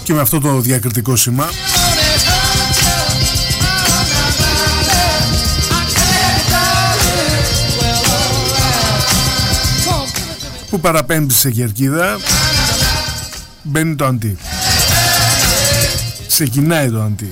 και με αυτό το διακριτικό σήμα που παραπέμπει σε κερκίδα, μπαίνει το αντί. Ξεκινάει το αντί.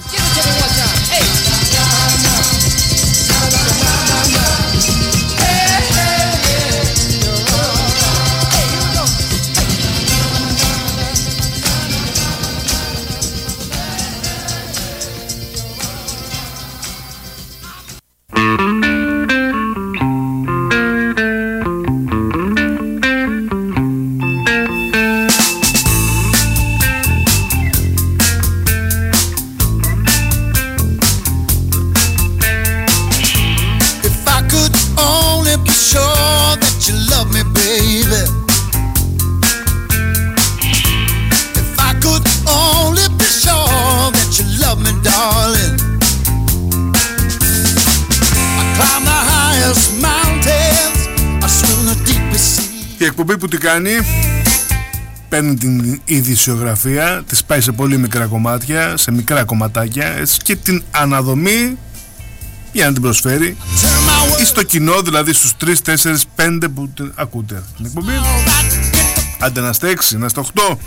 Η εκπομπή που τι κάνει, παίρνει την ειδησιογραφία, τη πάει σε πολύ μικρά κομμάτια, σε μικρά κομματάκια, έτσι, και την αναδομή για να την προσφέρει ή στο κοινό, δηλαδή στους 3, 4, 5 που την ακούτε την εκπομπή. Άντε να είστε 6, να είστε 8,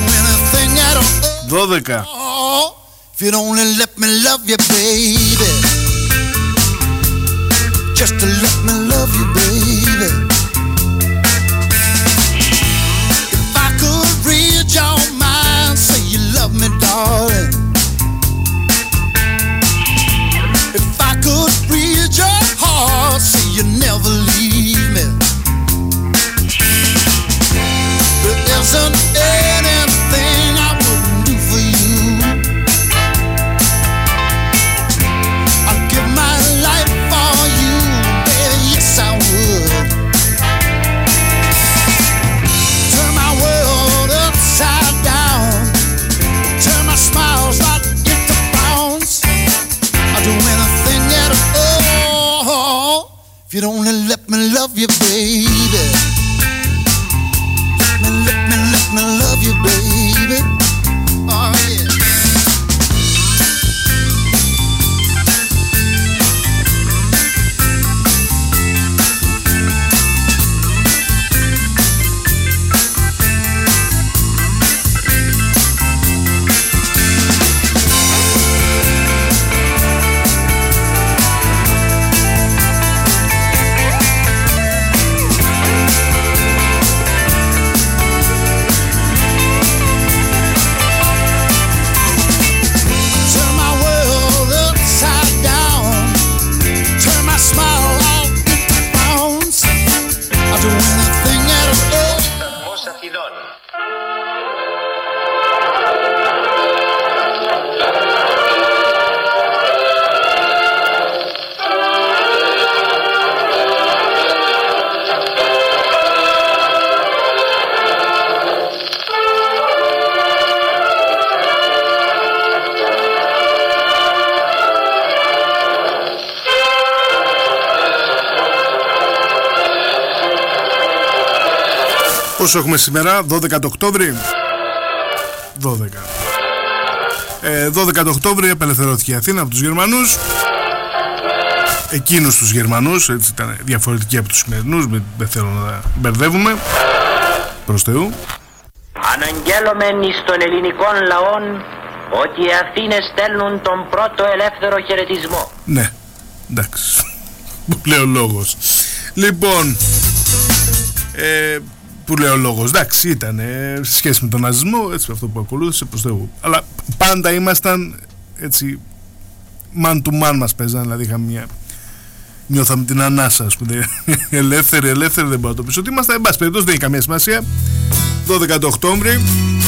12. If you don't let me love you, baby, just to let me love you, baby. If I could read your mind, say you love me, darling. If I could read your heart, say you never leave me. There isn't anything I wouldn't do for you. My life for you, baby, yes I would. Turn my world upside down, turn my smiles right into frowns. I'll do anything at all if you'd only let me love you, baby. Let me love you, baby. Oh yeah. Πόσο έχουμε σήμερα, 12 το Οκτώβρη. 12 το Οκτώβρη απελευθερώθηκε η Αθήνα από τους Γερμανούς. Εκείνους τους Γερμανούς, έτσι, ήταν διαφορετικοί από τους σημερινούς, μην θέλω να μπερδεύουμε. Προς Θεού. Αναγγέλωμεν εις των ελληνικών λαών ότι οι Αθήνες στέλνουν τον πρώτο ελεύθερο χαιρετισμό. Ναι, εντάξει, που λέει ο λόγος. Λοιπόν, που λέει ο λόγος, εντάξει, ήταν σε σχέση με τον ναζισμό, έτσι, αυτό που ακολούθησε, προς Θεού. Αλλά πάντα ήμασταν έτσι, man to man μας παίζαν, δηλαδή είχαμε νιώθαμε την ανάσα, ας πούμε, ελεύθερη, δεν μπορώ να το πεις ότι ήμασταν, εν πάση περιπτώσει δεν έχει καμία σημασία. 12 το Οκτώβρη,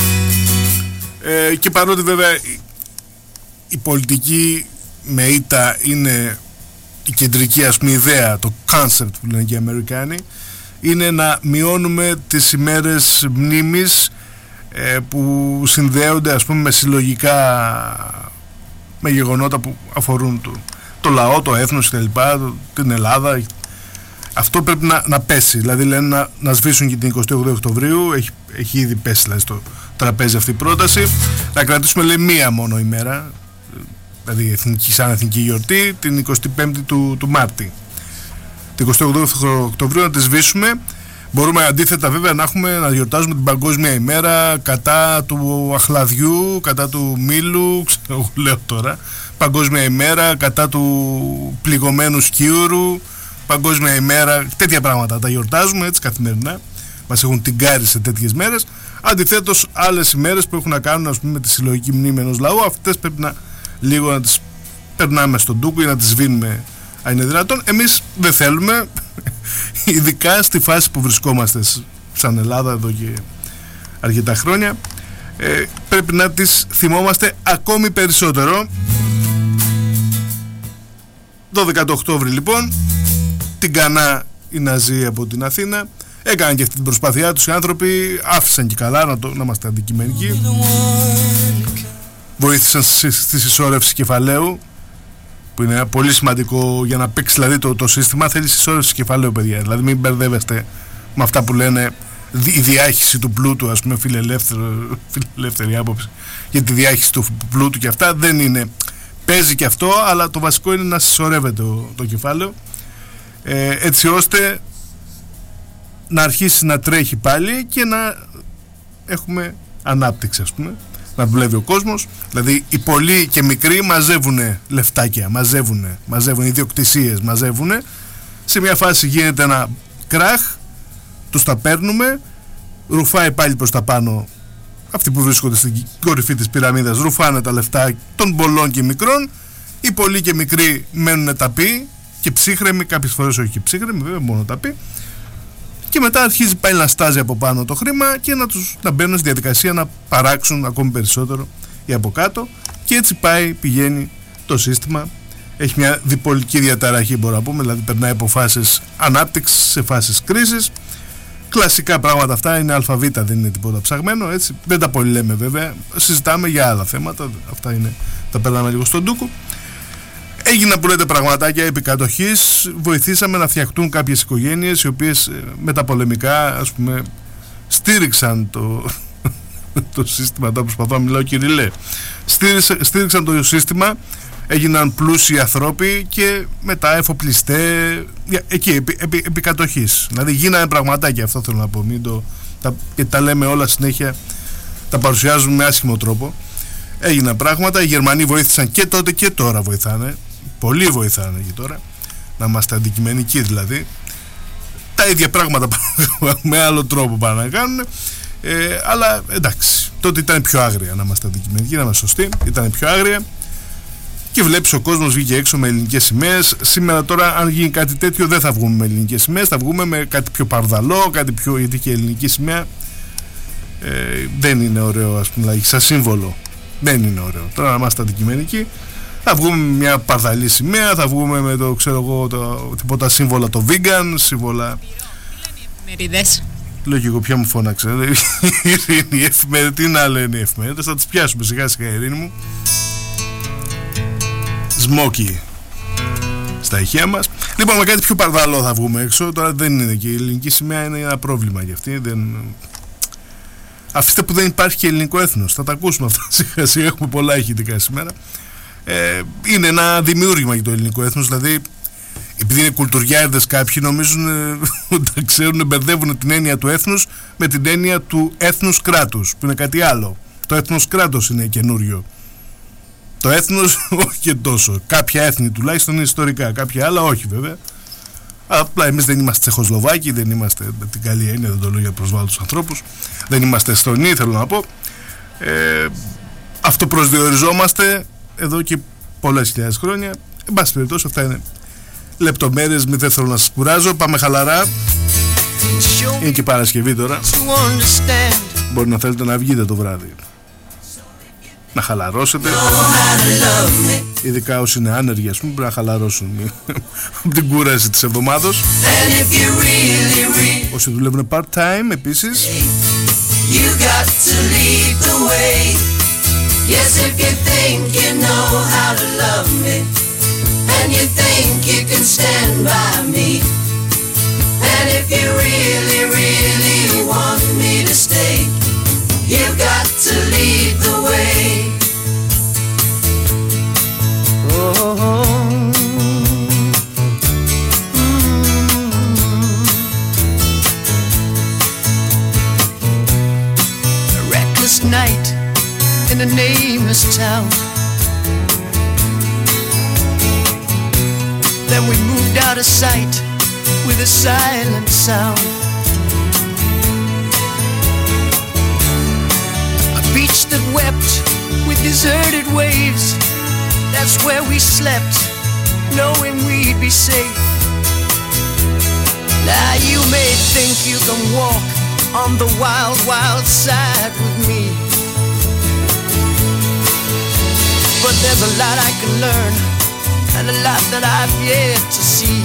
και παρότι βέβαια η πολιτική με ήττα είναι η κεντρική, ας πούμε, ιδέα, το concept που λένε και οι Αμερικάνοι, είναι να μειώνουμε τις ημέρες μνήμης που συνδέονται, ας πούμε, με συλλογικά, με γεγονότα που αφορούν το λαό, το έθνος κτλ, την Ελλάδα. αυτό πρέπει να πέσει. Δηλαδή λένε να σβήσουν και την 28 Οκτωβρίου. Έχει ήδη πέσει δηλαδή, στο τραπέζι αυτή η πρόταση. Να κρατήσουμε λέει μία μόνο ημέρα, δηλαδή σαν εθνική γιορτή, την 25η του Μάρτη. Την 28 Οκτωβρίου να τη σβήσουμε. Μπορούμε αντίθετα βέβαια να γιορτάζουμε την Παγκόσμια ημέρα κατά του αχλαδιού, κατά του μήλου, ξέρω, λέω τώρα. Παγκόσμια ημέρα κατά του πληγωμένου σκιούρου, Παγκόσμια ημέρα, τέτοια πράγματα τα γιορτάζουμε έτσι καθημερινά. Μας έχουν τυγκάρει σε τέτοιες μέρες. Αντιθέτως άλλες ημέρες που έχουν να κάνουν ας πούμε, με τη συλλογική μνήμη ενός λαού, αυτές πρέπει λίγο να τις περνάμε στον ντούκο ή να τις σβήνουμε αν είναι δυνατόν. Εμείς δεν θέλουμε, ειδικά στη φάση που βρισκόμαστε σαν Ελλάδα εδώ και αρκετά χρόνια, πρέπει να τις θυμόμαστε ακόμη περισσότερο. 12 Οκτώβρη λοιπόν, την Κανά οι Ναζί από την Αθήνα, έκαναν και αυτή την προσπάθειά τους οι άνθρωποι, άφησαν και καλά να είμαστε αντικειμενικοί, βοήθησαν στη συσσόρευση κεφαλαίου, που είναι πολύ σημαντικό για να παίξει δηλαδή το σύστημα, θέλει συσσόρευση κεφαλαίου παιδιά, δηλαδή μην μπερδεύεστε με αυτά που λένε η διάχυση του πλούτου, ας πούμε φιλελεύθερη άποψη για τη διάχυση του πλούτου και αυτά, δεν είναι, παίζει και αυτό, αλλά το βασικό είναι να συσσωρεύεται το κεφάλαιο, έτσι ώστε να αρχίσει να τρέχει πάλι και να έχουμε ανάπτυξη, ας πούμε, να δουλεύει ο κόσμος. Δηλαδή οι πολλοί και μικροί μαζεύουν λεφτάκια, μαζεύουν ιδιοκτησίες, μαζεύουν. Σε μια φάση γίνεται ένα κράχ, τους τα παίρνουμε, ρουφάει πάλι προς τα πάνω. Αυτοί που βρίσκονται στην κορυφή της πυραμίδας ρουφάνε τα λεφτά των πολλών και μικρών. Οι πολλοί και μικροί μένουν ταπεί και ψύχρεμοι, κάποιες φορές όχι και ψύχρεμοι, βέβαια μόνο ταπεί. Και μετά αρχίζει πάλι να στάζει από πάνω το χρήμα και να μπαίνουν στη διαδικασία να παράξουν ακόμη περισσότερο ή από κάτω, και έτσι πηγαίνει το σύστημα. Έχει μια διπολική διαταραχή, μπορούμε να πούμε, δηλαδή περνάει από φάσεις ανάπτυξης σε φάσεις κρίσης. Κλασικά πράγματα αυτά, είναι αλφαβήτα, δεν είναι τίποτα ψαγμένο, έτσι. Δεν τα πολύ λέμε βέβαια, συζητάμε για άλλα θέματα, αυτά είναι, τα περνάμε λίγο στον ντούκο. Έγιναν που λέτε πραγματάκια επί κατοχής, βοηθήσαμε να φτιαχτούν κάποιες οικογένειες οι οποίες μεταπολεμικά, ας πούμε, στήριξαν το σύστημα. Τώρα προσπαθώ να μιλάω κυριλέ. Στήριξαν το σύστημα, έγιναν πλούσιοι ανθρώποι και μετά εφοπλιστέ εκεί επί κατοχής. Δηλαδή γίνανε πραγματάκια, αυτό θέλω να πω, τα λέμε όλα συνέχεια, τα παρουσιάζουν με άσχημο τρόπο. Έγιναν πράγματα, οι Γερμανοί βοήθησαν και τότε και τώρα βοηθάνε. Πολλοί βοηθάνε και τώρα, να είμαστε αντικειμενικοί δηλαδή. Τα ίδια πράγματα με άλλο τρόπο πάνε να κάνουν, αλλά εντάξει, τότε ήταν πιο άγρια, να είμαστε αντικειμενικοί, να είμαστε σωστοί, ήταν πιο άγρια. Και βλέπεις ο κόσμος βγήκε έξω με ελληνικές σημαίες. Σήμερα τώρα αν γίνει κάτι τέτοιο δεν θα βγούμε με ελληνικές σημαίες, θα βγούμε με κάτι πιο παρδαλό, κάτι πιο, γιατί και η ελληνική σημαία δεν είναι ωραίο, ας πούμε, δηλαδή, σαν σύμβολο δεν είναι ωραίο. Τώρα να είμαστε αντικειμενικοί, θα βγούμε με μια παρδαλή σημαία, θα βγούμε με το, ξέρω εγώ, τίποτα σύμβολα, το vegan, σύμβολα. Εφημερίδες. Λέω και εγώ, πια μου φώναξε. Οι εφημερίδες, τι να λένε οι εφημερίδες, θα τις πιάσουμε σιγά σιγά, Ειρήνη μου. Σμόκι στα ηχεία μας. Λοιπόν, με κάτι πιο παρδαλό θα βγούμε έξω. Τώρα δεν είναι, και η ελληνική σημαία είναι ένα πρόβλημα για αυτή. Αφήστε που δεν υπάρχει και ελληνικό έθνος. Θα τα ακούσουμε αυτά σιγά σιγά. Έχουμε πολλά ηχητικά σήμερα. Είναι ένα δημιούργημα για το ελληνικό έθνος. Δηλαδή, επειδή είναι κουλτουριάριδες κάποιοι, νομίζουν ότι τα ξέρουν, μπερδεύουν την έννοια του έθνους με την έννοια του έθνους κράτους, που είναι κάτι άλλο. Το έθνος κράτος είναι καινούριο. Το έθνος όχι και τόσο. Κάποια έθνη τουλάχιστον είναι ιστορικά, κάποια άλλα όχι βέβαια. Απλά εμείς δεν είμαστε Τσεχοσλοβάκοι, δεν είμαστε, με την καλή έννοια, δεν το λέω για προσβάλλω τους ανθρώπους, δεν είμαστε Εστονοί, θέλω να πω. Αυτοπροσδιοριζόμαστε εδώ και πολλές χιλιάδες χρόνια. Εν πάση περιπτώσει, αυτά είναι λεπτομέρειες, δεν θέλω να σας κουράζω. Πάμε χαλαρά. Είναι και Παρασκευή τώρα. Μπορεί να θέλετε να βγείτε το βράδυ, να χαλαρώσετε. Ειδικά όσοι είναι άνεργοι, ας πούμε, πρέπει να χαλαρώσουν από την κούραση της εβδομάδος. Όσοι δουλεύουν part-time επίσης. Yes, if you think you know how to love me, and you think you can stand by me, And if you really, really want me to stay, you've got to lead the way. Oh. A reckless night in a nameless town. Then we moved out of sight with a silent sound. A beach that wept with deserted waves. That's where we slept, knowing we'd be safe. Now you may think you can walk on the wild, wild side with me, but there's a lot I can learn and a lot that I've yet to see.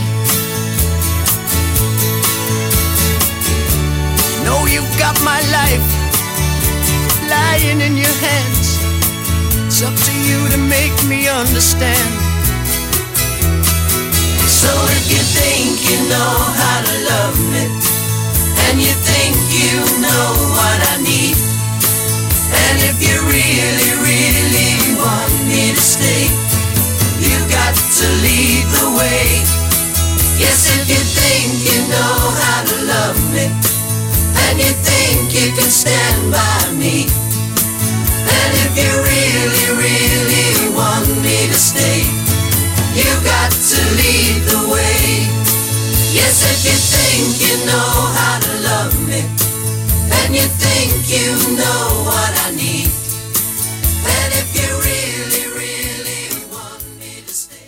You know you've got my life lying in your hands. It's up to you to make me understand. So if you think you know how to love me, and you think you know what I need, and if you really, really want me to stay, you got to lead the way. Yes, if you think you know how to love me, and you think you can stand by me, and if you really, really want me to stay, you got to lead the way. Yes, if you think you know how to love me, and you think you know what I need, and if you really, really want me to stay.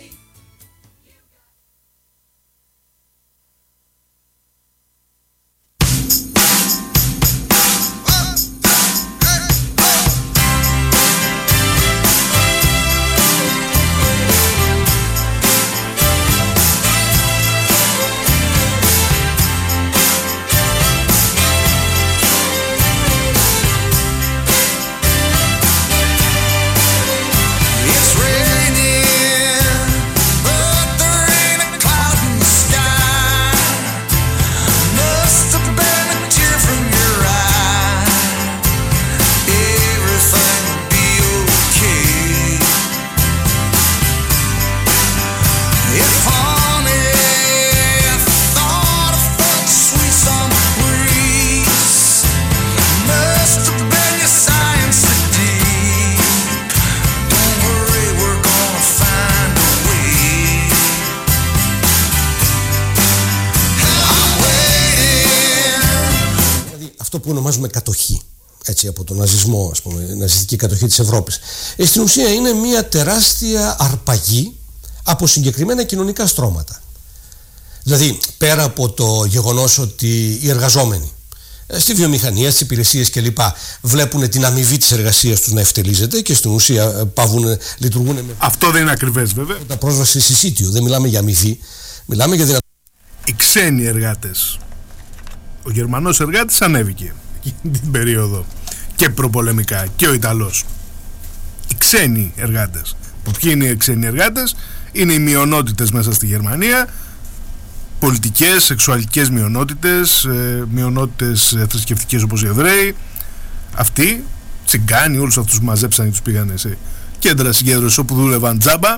που ονομάζουμε κατοχή, έτσι, από τον ναζισμό, ας πούμε, ναζιστική κατοχή της Ευρώπης. Στην ουσία είναι μια τεράστια αρπαγή από συγκεκριμένα κοινωνικά στρώματα. Δηλαδή, πέρα από το γεγονός ότι οι εργαζόμενοι στη βιομηχανία, στις υπηρεσίες κλπ. Βλέπουν την αμοιβή της εργασίας τους να ευτελίζεται και στην ουσία λειτουργούν με... Αυτό δεν είναι ακριβές, βέβαια. Τα πρόσβαση σε συσίτιο. Δεν μιλάμε για αμοιβή, μιλάμε για δυνατότητα. Οι ξένοι εργάτες. Ο Γερμανός εργάτης ανέβηκε εκείνη την περίοδο και προπολεμικά, και ο Ιταλός. Οι ξένοι εργάτες. Ποιοι είναι οι ξένοι εργάτες? Είναι οι μειονότητες μέσα στη Γερμανία. Πολιτικές, σεξουαλικές μειονότητες, μειονότητες θρησκευτικές όπως οι Εβραίοι. Αυτοί, τσιγκάνοι, όλους αυτούς που μαζέψαν και τους πήγανε σε κέντρα συγκέντρωσης όπου δούλευαν τζάμπα.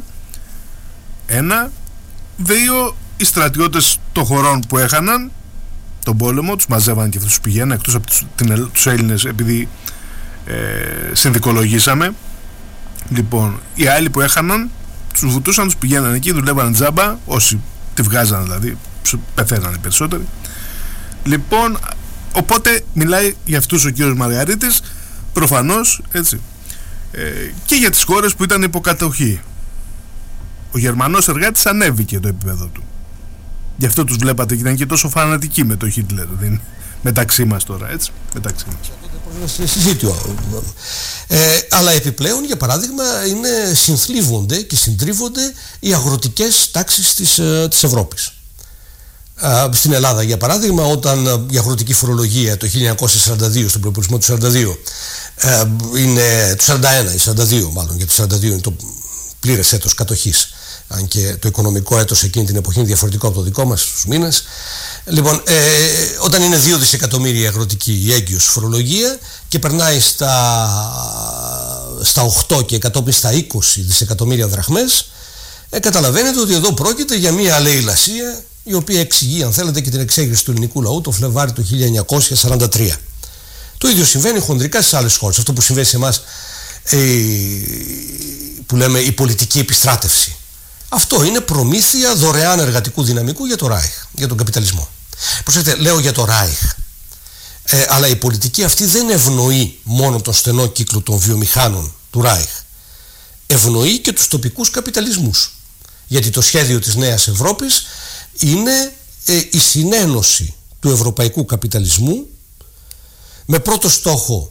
Ένα. Δύο, οι στρατιώτες των χωρών που έχαναν τον πόλεμο, τους μαζεύαν και αυτούς τους πηγαίναν, εκτός από τους Έλληνες, επειδή συνδικολογήσαμε. Λοιπόν, οι άλλοι που έχαναν τους βουτούσαν, τους πηγαίναν εκεί, δουλεύαν τζάμπα, όσοι τη βγάζαν δηλαδή, πεθαίναν οι περισσότεροι. Λοιπόν, οπότε μιλάει για αυτούς ο κύριος Μαργαρίτης, προφανώς, έτσι, και για τις χώρες που ήταν υποκατοχή. Ο Γερμανός εργάτης ανέβηκε το επίπεδο του. Γι' αυτό τους βλέπατε και ήταν και τόσο φανατικοί με τον Χίτλερ, μεταξύ μας τώρα, έτσι, μεταξύ μας. Συζήτιο. Αλλά επιπλέον, για παράδειγμα, συνθλίβονται και συντρίβονται οι αγροτικές τάξεις της Ευρώπης. Στην Ελλάδα, για παράδειγμα, όταν η αγροτική φορολογία το 1942, στον προϋπολογισμό του 42, είναι του 41, η 42 μάλλον, για το 42 είναι το πλήρες έτος κατοχής, αν και το οικονομικό έτος εκείνη την εποχή είναι διαφορετικό από το δικό μας στους μήνες. Λοιπόν, όταν είναι 2 δισεκατομμύρια αγροτική η έγκυος φορολογία και περνάει στα 8 και κατόπιν στα 20 δισεκατομμύρια δραχμές, καταλαβαίνετε ότι εδώ πρόκειται για μια αλεηλασία η οποία εξηγεί, αν θέλετε, και την εξέγερση του ελληνικού λαού το Φλεβάρι του 1943. Το ίδιο συμβαίνει χονδρικά στις άλλες χώρες. Αυτό που συμβαίνει σε εμάς, που λέμε η πολιτική επιστράτευση, αυτό είναι προμήθεια δωρεάν εργατικού δυναμικού για το Ράιχ, για τον καπιταλισμό. Προσέξτε, λέω για το Ράιχ, αλλά η πολιτική αυτή δεν ευνοεί μόνο τον στενό κύκλο των βιομηχάνων του Ράιχ. Ευνοεί και τους τοπικούς καπιταλισμούς. Γιατί το σχέδιο της Νέας Ευρώπης είναι η συνένωση του ευρωπαϊκού καπιταλισμού με πρώτο στόχο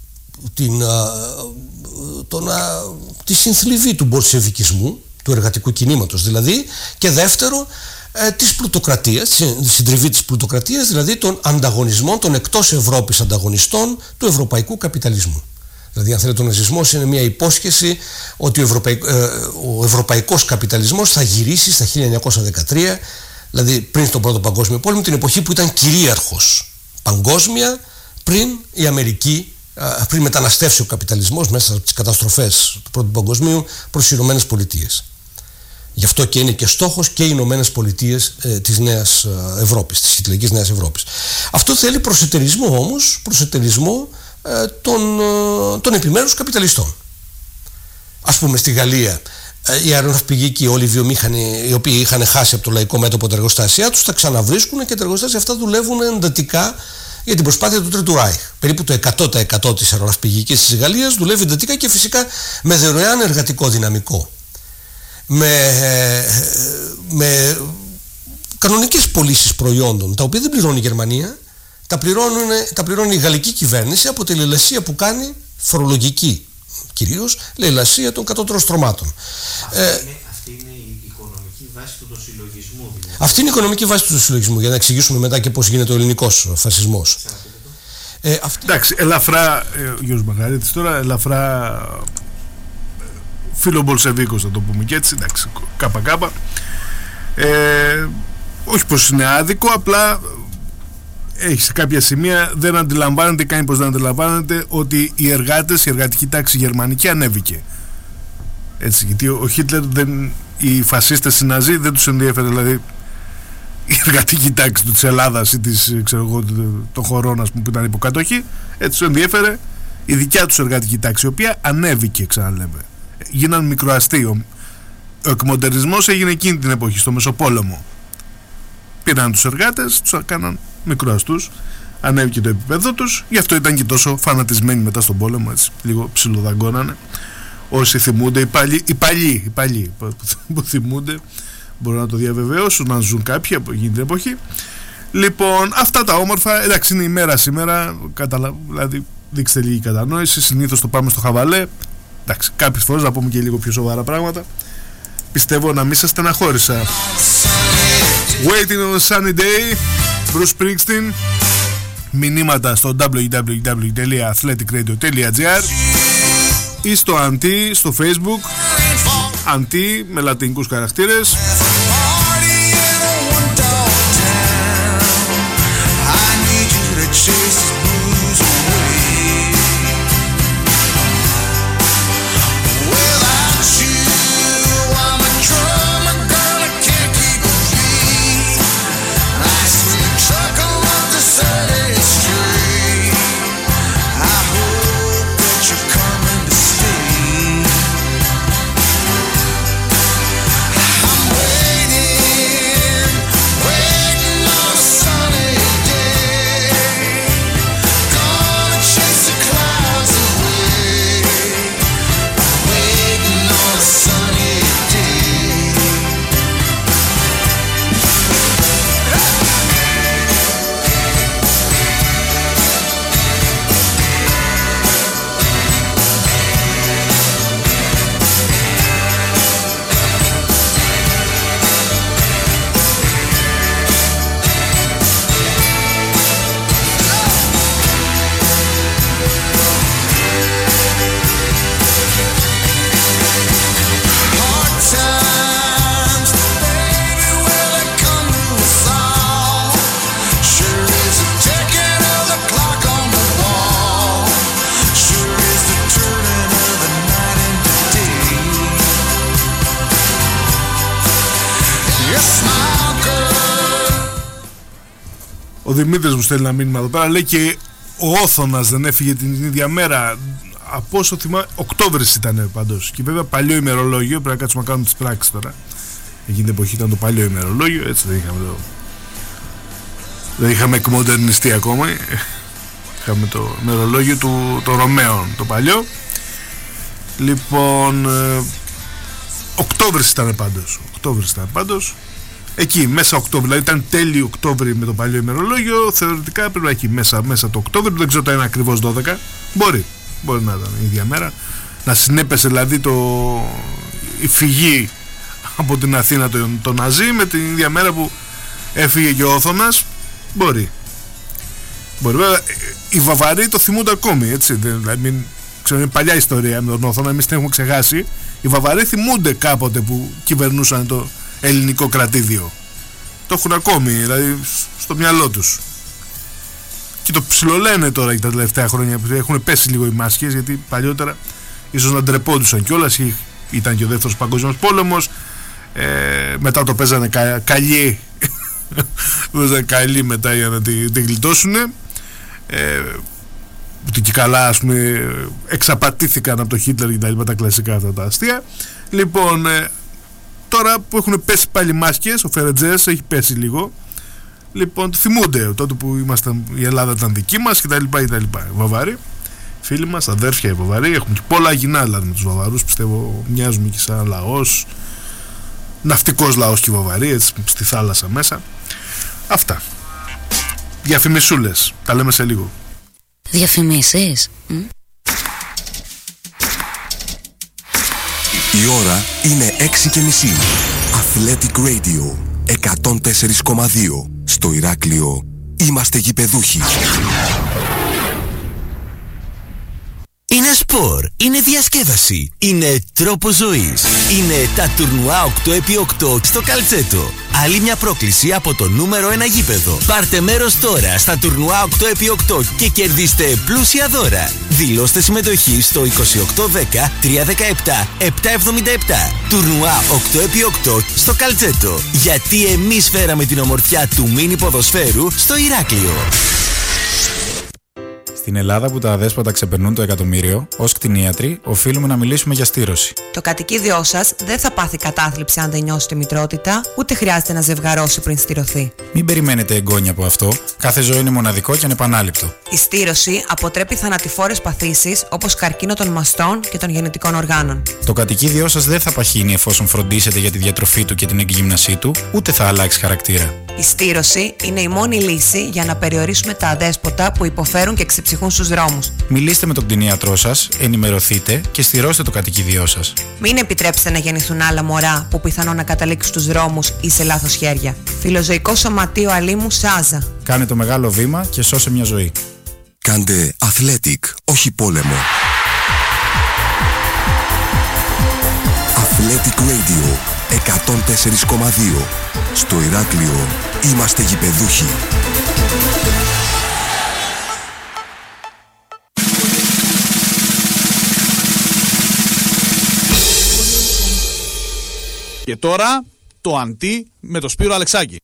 τη συνθλιβή του μπολσεβικισμού, του εργατικού κινήματος δηλαδή, και δεύτερο της πλουτοκρατίας, τη συντριβή της πλουτοκρατίας, δηλαδή των ανταγωνισμών, των εκτός Ευρώπης ανταγωνιστών του ευρωπαϊκού καπιταλισμού. Δηλαδή, αν θέλετε, ο ναζισμός είναι μια υπόσχεση ότι ο ευρωπαϊκός καπιταλισμός θα γυρίσει στα 1913, δηλαδή πριν τον Πρώτο Παγκόσμιο Πόλεμο, την εποχή που ήταν κυρίαρχος παγκόσμια, πριν η Αμερική, πριν μεταναστεύσει ο καπιταλισμός μέσα από τις καταστροφές του Πρώτου Παγκοσμίου προς τις Ηνωμένες Πολιτείες. Γι' αυτό και είναι και στόχος και οι Ηνωμένες Πολιτείες της Νέας Ευρώπης, της Χιτλερικής Νέας Ευρώπης. Αυτό θέλει προσετερισμό όμως, προσετερισμό των επιμέρους καπιταλιστών. Ας πούμε στη Γαλλία οι αεροναυπηγικοί, όλοι οι βιομήχανοι οι οποίοι είχαν χάσει από το λαϊκό μέτωπο τα εργοστάσια τους, τα ξαναβρίσκουν και τα εργοστάσια αυτά δουλεύουν εντατικά για την προσπάθεια του Τρίτου Ράιχ. Περίπου το 100% της αεροναυπηγικής της Γαλλίας δουλεύει εντατικά και φυσικά με δωρεάν εργατικό δυναμικό. Με κανονικές πωλήσεις προϊόντων, τα οποία δεν πληρώνει η Γερμανία, τα πληρώνει η γαλλική κυβέρνηση από τη λαιλασία που κάνει, φορολογική κυρίως, λαιλασία των κατώτερων στρωμάτων. Αυτή είναι η οικονομική βάση του συλλογισμού. Δηλαδή. Αυτή είναι η οικονομική βάση του συλλογισμού, για να εξηγήσουμε μετά και πώς γίνεται ο ελληνικός φασισμός. Εντάξει, ελαφρά, Γιώργος Μαργαρίτης τώρα, ελαφρά φιλομπολσεβίκος θα το πούμε και έτσι, εντάξει, κάπα. Όχι πως είναι άδικο, απλά έχει σε κάποια σημεία δεν αντιλαμβάνεται, κάνει πως δεν αντιλαμβάνεται ότι οι εργάτες, η εργατική τάξη γερμανική ανέβηκε. Έτσι, γιατί ο Χίτλερ, οι φασίστες οι Ναζί δεν τους ενδιέφερε, δηλαδή η εργατική τάξη της Ελλάδας ή των χωρών, ας πούμε, που ήταν υποκατοχή, έτσι τους ενδιέφερε η δικιά τους εργατική τάξη, η οποία ανέβηκε, ξαναλέμε. Γίναν μικροαστοί. Ο εκμοντερνισμός έγινε εκείνη την εποχή, στο Μεσοπόλεμο. Πήραν τους εργάτες, τους έκαναν μικροαστούς, ανέβηκε το επίπεδο τους, γι' αυτό ήταν και τόσο φανατισμένοι μετά στον πόλεμο, έτσι, λίγο ψιλοδαγκώνανε. Όσοι θυμούνται, οι παλιοί που θυμούνται, μπορούν να το διαβεβαιώσουν, να ζουν κάποιοι από εκείνη την εποχή. Λοιπόν, αυτά τα όμορφα, εντάξει, είναι η μέρα σήμερα, δηλαδή δείξτε λίγη κατανόηση, συνήθως το πάμε στο χαβαλέ. Εντάξει, κάποιες φορές να πούμε και λίγο πιο σοβαρά πράγματα. Πιστεύω να μην σας στεναχώρησα. Waiting on a sunny day, Bruce Springsteen. Μηνύματα στο www.athleticradio.gr ή στο Anti, στο Facebook. Anti με λατινικούς χαρακτήρες. Waiting Ο Δημήτρης μου στέλνει ένα μήνυμα εδώ πέρα. Λέει και ο Όθωνας δεν έφυγε την ίδια μέρα. Από όσο θυμάμαι, Οκτώβρης ήταν πάντως. Και βέβαια παλιό ημερολόγιο. Πρέπει να κάτσουμε να κάνουμε τις πράξεις τώρα. Εκείνη την εποχή ήταν το παλιό ημερολόγιο. Έτσι δεν είχαμε εκμοντερνιστεί ακόμα. Είχαμε το ημερολόγιο του το Ρωμαίων, το παλιό. Λοιπόν, Οκτώβρης ήταν πάντως. Εκεί μέσα Οκτώβρη, δηλαδή ήταν τέλη Οκτώβρη με το παλιό ημερολόγιο. Θεωρητικά πρέπει να εκεί μέσα το Οκτώβρη. Δεν ξέρω αν είναι ακριβώς 12. Μπορεί να ήταν η ίδια μέρα. Να συνέπεσε δηλαδή η φυγή από την Αθήνα το Ναζί με την ίδια μέρα που έφυγε και ο Όθωνας. Μπορεί. Βέβαια, οι Βαβαροί το θυμούνται ακόμη, έτσι. Δηλαδή, ξέρω, είναι παλιά ιστορία με τον Όθωνα, εμείς την έχουμε ξεχάσει. Οι Βαβαροί θυμούνται κάποτε που κυβερνούσαν το ελληνικό κρατήδιο. Το έχουν ακόμη, δηλαδή στο μυαλό τους. Και το ψιλολένε τώρα και τα τελευταία χρόνια που έχουν πέσει λίγο οι μάσκες, γιατί παλιότερα ίσως να ντρεπόντουσαν κιόλας. Ήταν και ο δεύτερος παγκόσμιος πόλεμος. Μετά το παίζανε καλή. Παίζανε καλή μετά για να την γλιτώσουν. Ότι και καλά, ας πούμε, εξαπατήθηκαν από το Χίτλερ και τα λοιπά, τα κλασικά αυτά τα αστεία. Λοιπόν, τώρα που έχουν πέσει πάλι μάσκες, ο Φερετζές έχει πέσει λίγο. Λοιπόν, θυμούνται τότε που η Ελλάδα ήταν δική μας και τα λοιπά. Οι Βαβαροί, φίλοι μας, αδέρφια οι Βαβαροί, έχουμε και πολλά κοινά δηλαδή με τους Βαβαρούς. Πιστεύω μοιάζουμε και σαν λαός, ναυτικός λαός και οι Βαβαροί, έτσι, στη θάλασσα μέσα. Αυτά. Διαφημισούλες, τα λέμε σε λίγο. Διαφημίσεις. Η ώρα είναι 6:30. Athletic Radio 104,2. Στο Ηράκλειο είμαστε γηπεδούχοι. Είναι σπορ, είναι διασκέδαση, είναι τρόπος ζωής. Είναι τα τουρνουά 8x8 στο Καλτσέτο. Άλλη μια πρόκληση από το νούμερο 1 γήπεδο. Πάρτε μέρος τώρα στα τουρνουά 8x8 και κερδίστε πλούσια δώρα. Δηλώστε συμμετοχή στο 2810 317 777. Τουρνουά 8x8 στο Καλτσέτο. Γιατί εμείς φέραμε την ομορφιά του μίνι ποδοσφαίρου στο Ηράκλειο. Στην Ελλάδα που τα αδέσποτα ξεπερνούν το εκατομμύριο, ως κτηνίατροι οφείλουμε να μιλήσουμε για στήρωση. Το κατοικίδιό σας δεν θα πάθει κατάθλιψη αν δεν νιώσει τη μητρότητα, ούτε χρειάζεται να ζευγαρώσει πριν στηρωθεί. Μην περιμένετε εγγόνια από αυτό, κάθε ζωή είναι μοναδικό και ανεπανάληπτο. Η στήρωση αποτρέπει θανατηφόρες παθήσεις όπως καρκίνο των μαστών και των γεννητικών οργάνων. Το κατοικίδιό σας δεν θα παχύνει εφόσον φροντίσετε για τη διατροφή του και την εκγύμνασή του, ούτε θα αλλάξει χαρακτήρα. Η στήρωση είναι η μόνη λύση για να περιορίσουμε τα αδέσποτα που υποφέρουν και ξεψυχούν στους δρόμους. Μιλήστε με τον κτηνίατρό σας, ενημερωθείτε και στηρώστε το κατοικίδιό σας. Μην επιτρέψετε να γεννηθούν άλλα μωρά που πιθανόν να καταλήξουν στους δρόμους ή σε λάθος χέρια. Φιλοζωικό Σωματείο Αλήμου Σάζα. Κάνε το μεγάλο βήμα και σώσε μια ζωή. Κάντε Athletic, όχι πόλεμο. Athletic Radio 104,2. Στο Ηράκλειο είμαστε γηπεδούχοι. Και τώρα το αντί με το Σπύρο Αλεξάκη.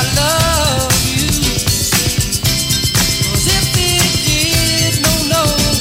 No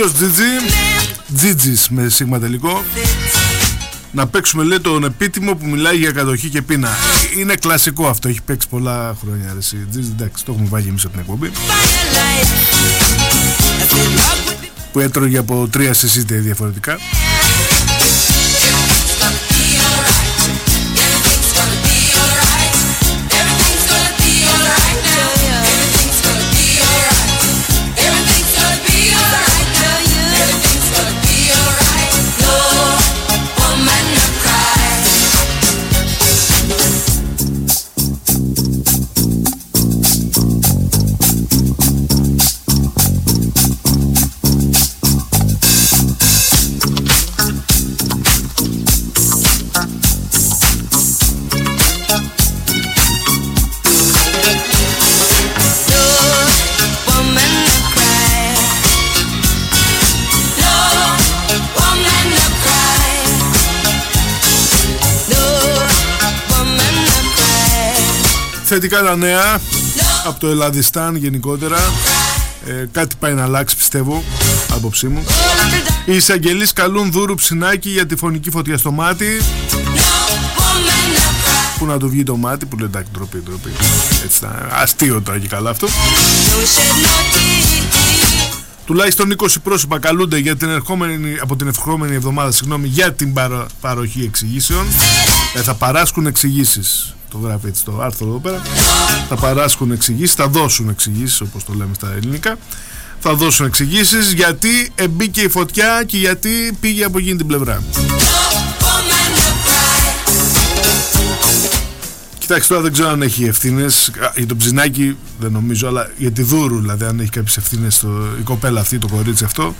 φίλος Τζίτζης με σίγμα τελικό. Να παίξουμε, λέει, τον επίτιμο που μιλάει για κατοχή και πείνα. Είναι κλασικό αυτό, έχει παίξει πολλά χρόνια. Εντάξει, το έχουμε βάλει εμείς από την εκπομπή. Που έτρωγε από 3 συσίτια διαφορετικά. Θετικά τα νέα από το Ελλαδιστάν γενικότερα. Κάτι πάει να αλλάξει, πιστεύω, άποψή μου. Οι εισαγγελείς καλούν Δούρου Ψινάκη για τη φωνική φωτιά στο μάτι. Πού να του βγει το μάτι, που λέει εντάξει, ντροπή. Έτσι ήταν αστείο τώρα και καλά αυτό. Τουλάχιστον 20 πρόσωπα καλούνται για από την ερχόμενη εβδομάδα, για την παροχή εξηγήσεων. Θα παράσκουν εξηγήσεις. Το γράφει έτσι το άρθρο εδώ πέρα. Θα παράσκουν εξηγήσεις, θα δώσουν εξηγήσεις, όπως το λέμε στα ελληνικά. Θα δώσουν εξηγήσεις γιατί εμπήκε η φωτιά και γιατί πήγε από εκείνη την πλευρά. Κοιτάξτε, τώρα δεν ξέρω αν έχει ευθύνες για τον Ψινάκη, δεν νομίζω, αλλά για τη Δούρου, δηλαδή, αν έχει κάποιες ευθύνες η κοπέλα αυτή, το κορίτσι αυτό.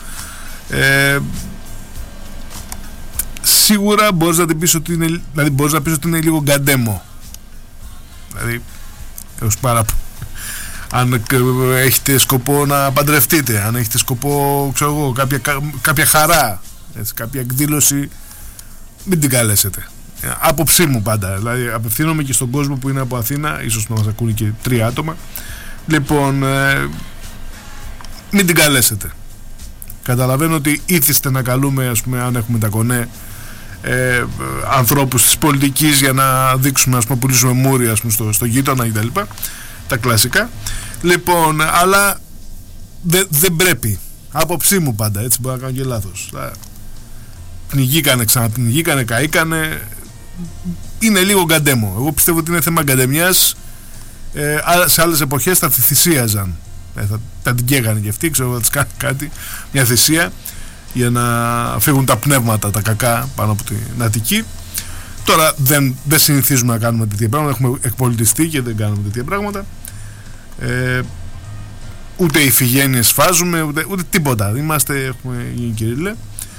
Σίγουρα μπορείς να την πεις ότι είναι, δηλαδή μπορείς να πεις ότι είναι λίγο γκαντέμο. Δηλαδή, έως πάρα αν έχετε σκοπό να παντρευτείτε, αν έχετε σκοπό, ξέρω εγώ, κάποια χαρά, έτσι, κάποια εκδήλωση, μην την καλέσετε. Άποψή μου πάντα, δηλαδή απευθύνομαι και στον κόσμο που είναι από Αθήνα, ίσως να μας ακούνε και 3 άτομα. Λοιπόν, μην την καλέσετε. Καταλαβαίνω ότι ήθιστε να καλούμε, ας πούμε, αν έχουμε τα κονέ, ανθρώπους της πολιτικής για να δείξουμε, ας πούμε, πουλήσουμε μούρι, ας πούμε, στο γείτονα κτλ. Τα κλασικά. Λοιπόν, αλλά δεν πρέπει. Άποψή μου πάντα, έτσι, μπορεί να κάνω και λάθος. Πνιγήκανε, ξαναπνιγήκανε, καήκανε. Είναι λίγο γκαντέμο. Εγώ πιστεύω ότι είναι θέμα γκαντεμιάς. Σε άλλες εποχές θα τη θυσίαζαν. Θα την καίγανε και αυτοί, ξέρω, θα τις κάνει κάτι, μια θυσία, για να φύγουν τα πνεύματα τα κακά πάνω από την Αττική. Τώρα δεν συνηθίζουμε να κάνουμε τέτοια πράγματα. Έχουμε εκπολιτιστεί και δεν κάνουμε τέτοια πράγματα. Ούτε ηφηγένειες φάζουμε, ούτε τίποτα. Έχουμε γίνει κυρίλε.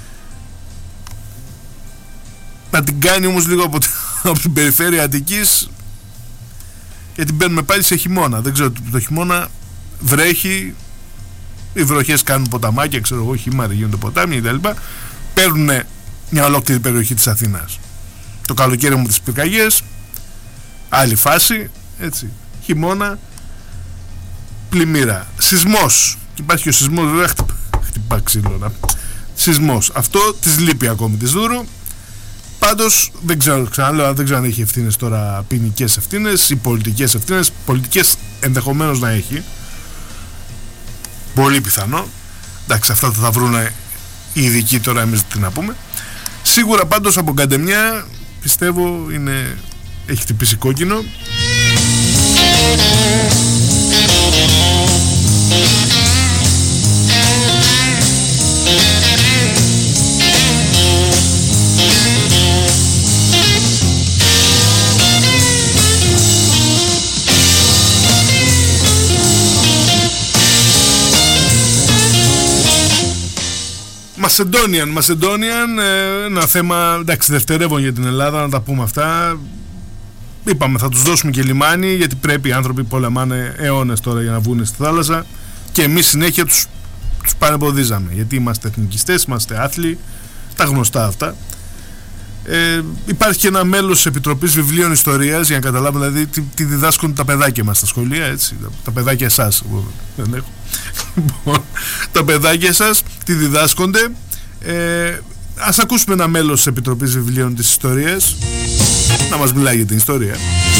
Να την κάνει όμως λίγο από την περιφέρεια Αττικής, γιατί μπαίνουμε πάλι σε χειμώνα. Δεν ξέρω, το χειμώνα βρέχει, οι βροχές κάνουν ποταμάκια, ξέρω εγώ, χειμάρι γίνονται ποτάμια κτλ. Παίρνουν μια ολόκληρη περιοχή της Αθήνας. Το καλοκαίρι μου τις πυρκαγιές, άλλη φάση, έτσι. Χειμώνα, πλημμύρα. Σεισμός. Και υπάρχει και ο σεισμός, βέβαια, χτυπά ξύλο. Σεισμός. Αυτό της λείπει ακόμη της Δούρου. Πάντως δεν ξέρω, ξαναλέω, δεν ξέρω αν έχει ευθύνες τώρα, ποινικές ευθύνες ή πολιτικές ευθύνες. Πολιτικές ενδεχομένως να έχει. Πολύ πιθανό. Εντάξει, αυτά θα βρουν οι ειδικοί τώρα, εμείς τι να πούμε. Σίγουρα πάντως από γκαντεμιά πιστεύω έχει χτυπήσει κόκκινο. Μασεντόνιαν, ένα θέμα, εντάξει, δευτερεύον για την Ελλάδα, να τα πούμε αυτά. Είπαμε, θα τους δώσουμε και λιμάνι, γιατί πρέπει, οι άνθρωποι πολεμάνε αιώνες τώρα για να βγουν στη θάλασσα και εμείς συνέχεια τους παρεμποδίζαμε, γιατί είμαστε εθνικιστές, είμαστε άθλοι, τα γνωστά αυτά. Υπάρχει και ένα μέλος της Επιτροπής Βιβλίων Ιστορίας, για να καταλάβουμε δηλαδή τι διδάσκουν τα παιδάκια μας στα σχολεία, έτσι, τα παιδάκια εσάς, δεν έχω. Λοιπόν, τα παιδάκια σας τι διδάσκονται. Ας ακούσουμε ένα μέλος της Επιτροπής Βιβλίων της Ιστορίας να μας μιλάει για την ιστορία.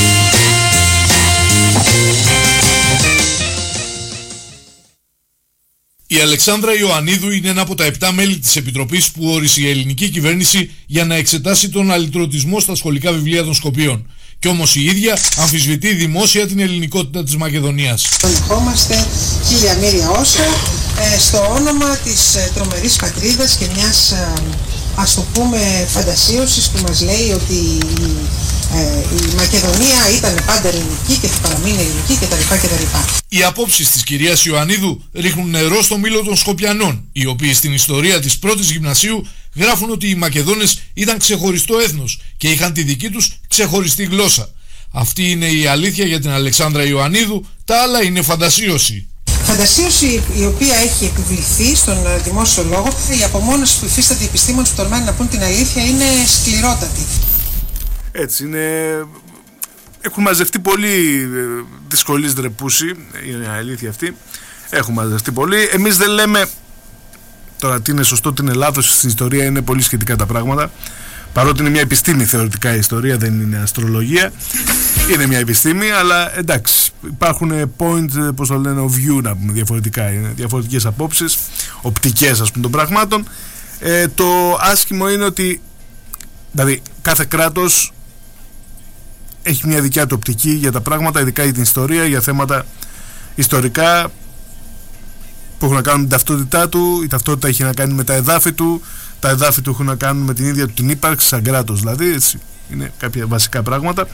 Η Αλεξάνδρα Ιωαννίδου είναι ένα από τα 7 μέλη της Επιτροπής που όρισε η ελληνική κυβέρνηση για να εξετάσει τον αλυτρωτισμό στα σχολικά βιβλία των Σκοπίων. Κι όμως η ίδια αμφισβητεί δημόσια την ελληνικότητα της Μακεδονίας. Ερχόμαστε χίλια μοίρια όσα στο όνομα της τρομερής πατρίδας και μιας ας το πούμε φαντασίωσης που μας λέει ότι η Μακεδονία ήταν πάντα ελληνική και θα παραμείνει ελληνική κτλ. Οι απόψεις της κυρίας Ιωαννίδου ρίχνουν νερό στο μήλο των Σκοπιανών, οι οποίοι στην ιστορία της πρώτης γυμνασίου γράφουν ότι οι Μακεδόνες ήταν ξεχωριστό έθνος και είχαν τη δική τους ξεχωριστή γλώσσα. Αυτή είναι η αλήθεια για την Αλεξάνδρα Ιωαννίδου, τα άλλα είναι φαντασίωση. Φαντασίωση η οποία έχει επιβληθεί στον δημόσιο λόγο. Η απομόνωση που υφίσταται οι επιστήμονες που τολμάνε να πούν την αλήθεια είναι σκληρότατη. Έτσι είναι. Έχουν μαζευτεί πολύ δυσκολίες ντρεπούσι, είναι αλήθεια αυτή. Έχουν μαζευτεί πολύ. Εμείς δεν λέμε τώρα τι είναι σωστό, τι είναι λάθος. Στην ιστορία είναι πολύ σχετικά τα πράγματα. Παρότι είναι μια επιστήμη θεωρητικά η ιστορία, δεν είναι αστρολογία. Είναι μια επιστήμη, αλλά εντάξει, υπάρχουν point, πώς το λένε, of view, να πούμε, διαφορετικά. Είναι διαφορετικές απόψεις, οπτικές ας πούμε των πραγμάτων. Το άσχημο είναι ότι δηλαδή κάθε κράτος έχει μια δικιά του οπτική για τα πράγματα, ειδικά για την ιστορία, για θέματα ιστορικά που έχουν να κάνουν με την ταυτότητά του. Η ταυτότητα έχει να κάνει με τα εδάφη του, τα εδάφη του έχουν να κάνουν με την ίδια του την ύπαρξη σαν κράτος, δηλαδή έτσι, είναι κάποια βασικά πράγματα.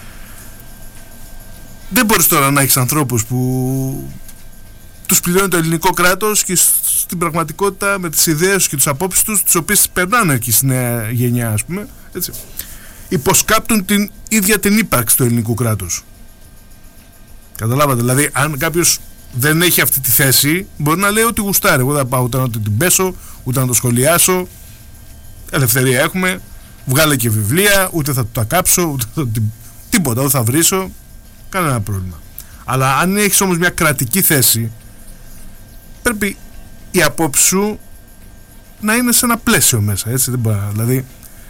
Δεν μπορείς τώρα να έχεις ανθρώπους που τους πληρώνει το ελληνικό κράτος και στην πραγματικότητα με τις ιδέες και τις απόψεις τους, τις οποίες περνάνε εκεί στη νέα γενιά ας πούμε, έτσι, υποσκάπτουν την ίδια την ύπαρξη του ελληνικού κράτους. Καταλάβατε, δηλαδή αν κάποιος δεν έχει αυτή τη θέση μπορεί να λέει ότι γουστάρει, εγώ δεν πάω ούτε να την πέσω ούτε να το σχολιάσω, ελευθερία έχουμε, βγάλε και βιβλία, ούτε θα τα κάψω ούτε θα τίποτα, δεν θα βρίσω, κανένα πρόβλημα. Αλλά αν έχεις όμως μια κρατική θέση πρέπει η απόψη σου να είναι σε ένα πλαίσιο μέσα, έτσι, δεν μπορεί, δηλαδή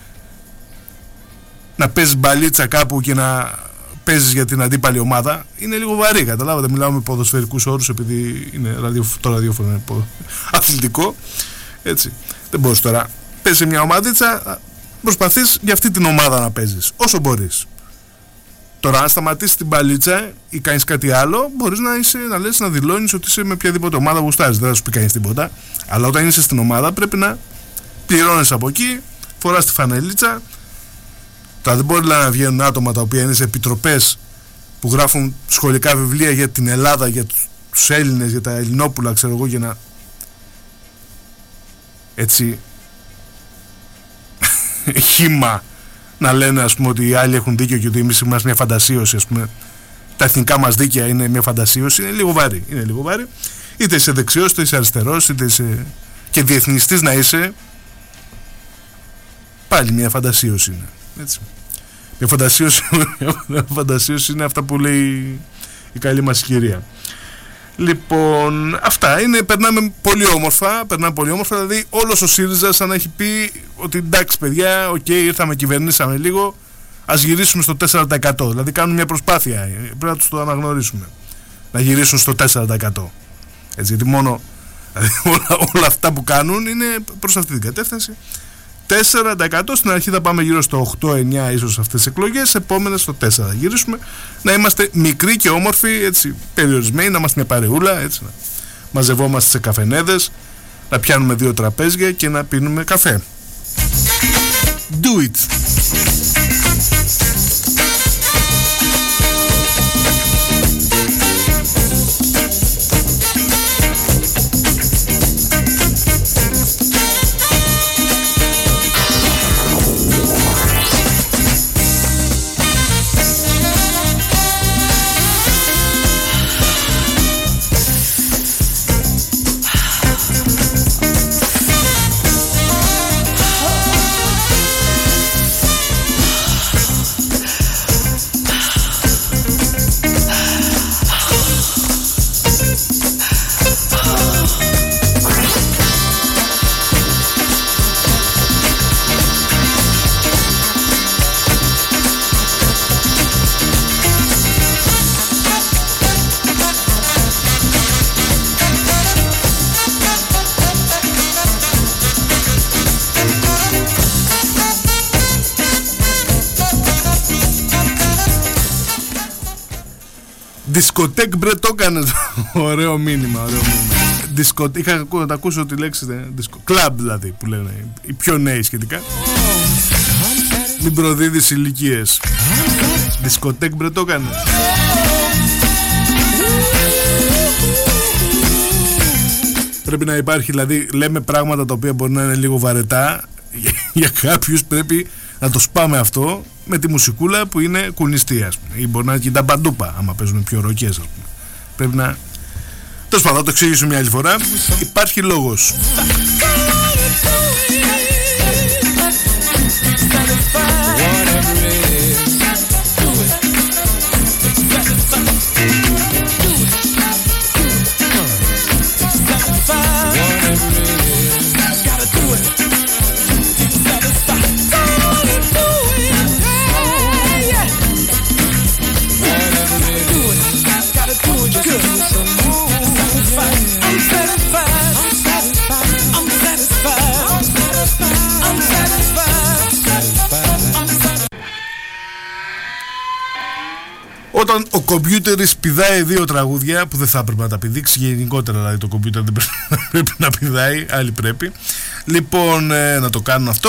να παίζεις μπαλίτσα κάπου και να παίζεις για την αντίπαλη ομάδα είναι λίγο βαρύ, καταλάβατε, μιλάμε με ποδοσφαιρικούς όρους επειδή είναι το ραδιόφωνο είναι αθλητικό, έτσι, δεν μπορείς τώρα, παίζεις σε μια ομάδιτσα, προσπαθείς για αυτή την ομάδα να παίζεις όσο μπορείς. Τώρα αν σταματήσεις την μπαλίτσα ή κάνεις κάτι άλλο, μπορείς να λες, να δηλώνεις ότι είσαι με οποιαδήποτε ομάδα γουστάζεις, δεν θα σου πει κανείς τίποτα, αλλά όταν είσαι στην ομάδα πρέπει να πληρώνεις από εκεί, φοράς τη φανελίτσα. Τώρα δεν μπορεί να βγαίνουν άτομα τα οποία είναι σε επιτροπές που γράφουν σχολικά βιβλία για την Ελλάδα, για τους Έλληνες, για τα Ελληνόπουλα, ξέρω εγώ, για να έτσι χύμα να λένε ας πούμε ότι οι άλλοι έχουν δίκιο και ότι εμείς είμαστε μια φαντασίωση, ας πούμε τα εθνικά μας δίκαια είναι μια φαντασίωση, είναι λίγο βάρη, είτε είσαι δεξιός είτε είσαι αριστερός είτε είσαι και διεθνιστής να είσαι, πάλι μια φαντασίωση είναι, έτσι. Μια φαντασίωση είναι αυτά που λέει η καλή μας κυρία. Λοιπόν, αυτά είναι, περνάμε πολύ όμορφα, δηλαδή όλος ο ΣΥΡΙΖΑ σαν να έχει πει ότι εντάξει παιδιά, ήρθαμε, κυβερνήσαμε λίγο, ας γυρίσουμε στο 4%, δηλαδή κάνουν μια προσπάθεια, πρέπει να τους το αναγνωρίσουμε, να γυρίσουν στο 4%, έτσι, γιατί μόνο δηλαδή, όλα αυτά που κάνουν είναι προς αυτή την κατεύθυνση. 4% στην αρχή θα πάμε γύρω στο 8-9 ίσως αυτές τις εκλογές, επόμενες στο 4 θα γυρίσουμε, να είμαστε μικροί και όμορφοι, έτσι, περιορισμένοι, να είμαστε μια παρεούλα, έτσι, να μαζευόμαστε σε καφενέδες, να πιάνουμε 2 τραπέζια και να πίνουμε καφέ. Do it! Δισκοτέκ μπρε το έκανες. Ωραίο μήνυμα, ωραίο μήνυμα. Είχα να τα ακούσω τη λέξη κλαμπ δηλαδή που λένε οι πιο νέοι σχετικά. Μην προδίδεις ηλικίες. Δισκοτέκ μπρε το έκανες. Πρέπει να υπάρχει, δηλαδή λέμε πράγματα τα οποία μπορεί να είναι λίγο βαρετά. Για κάποιους πρέπει να το σπάμε αυτό με τη μουσικούλα που είναι κουνιστή, ας πούμε. Ή μπορεί να είναι και τα μπαντούπα άμα παίζουν πιο ροκές, ας πούμε. Πρέπει να... Τέλος πάντων, θα το εξηγήσω μια άλλη φορά. Υπάρχει λόγος. Όταν ο κομπιούτερης πηδάει δύο τραγούδια που δεν θα έπρεπε να τα πηδήξει, γενικότερα δηλαδή το κομπιούτερ δεν πρέπει να πηδάει, άλλοι πρέπει. Λοιπόν, να το κάνουν αυτό.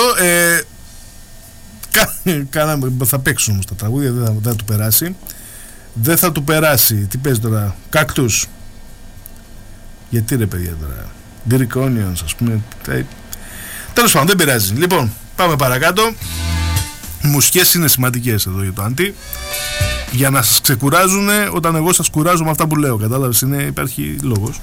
Θα παίξουν όμως τα τραγούδια, δεν θα του περάσει. Δεν θα του περάσει. Τι παίζει τώρα, Κάκτους? Γιατί ρε παιδιά τώρα, Greek Onions ας πούμε. Τέλος πάντων, δεν πειράζει. Λοιπόν, πάμε παρακάτω. Οι μουσικές είναι σημαντικές εδώ για το Αντι, για να σας ξεκουράζουν όταν εγώ σας κουράζω με αυτά που λέω. Κατάλαβες, υπάρχει λόγος.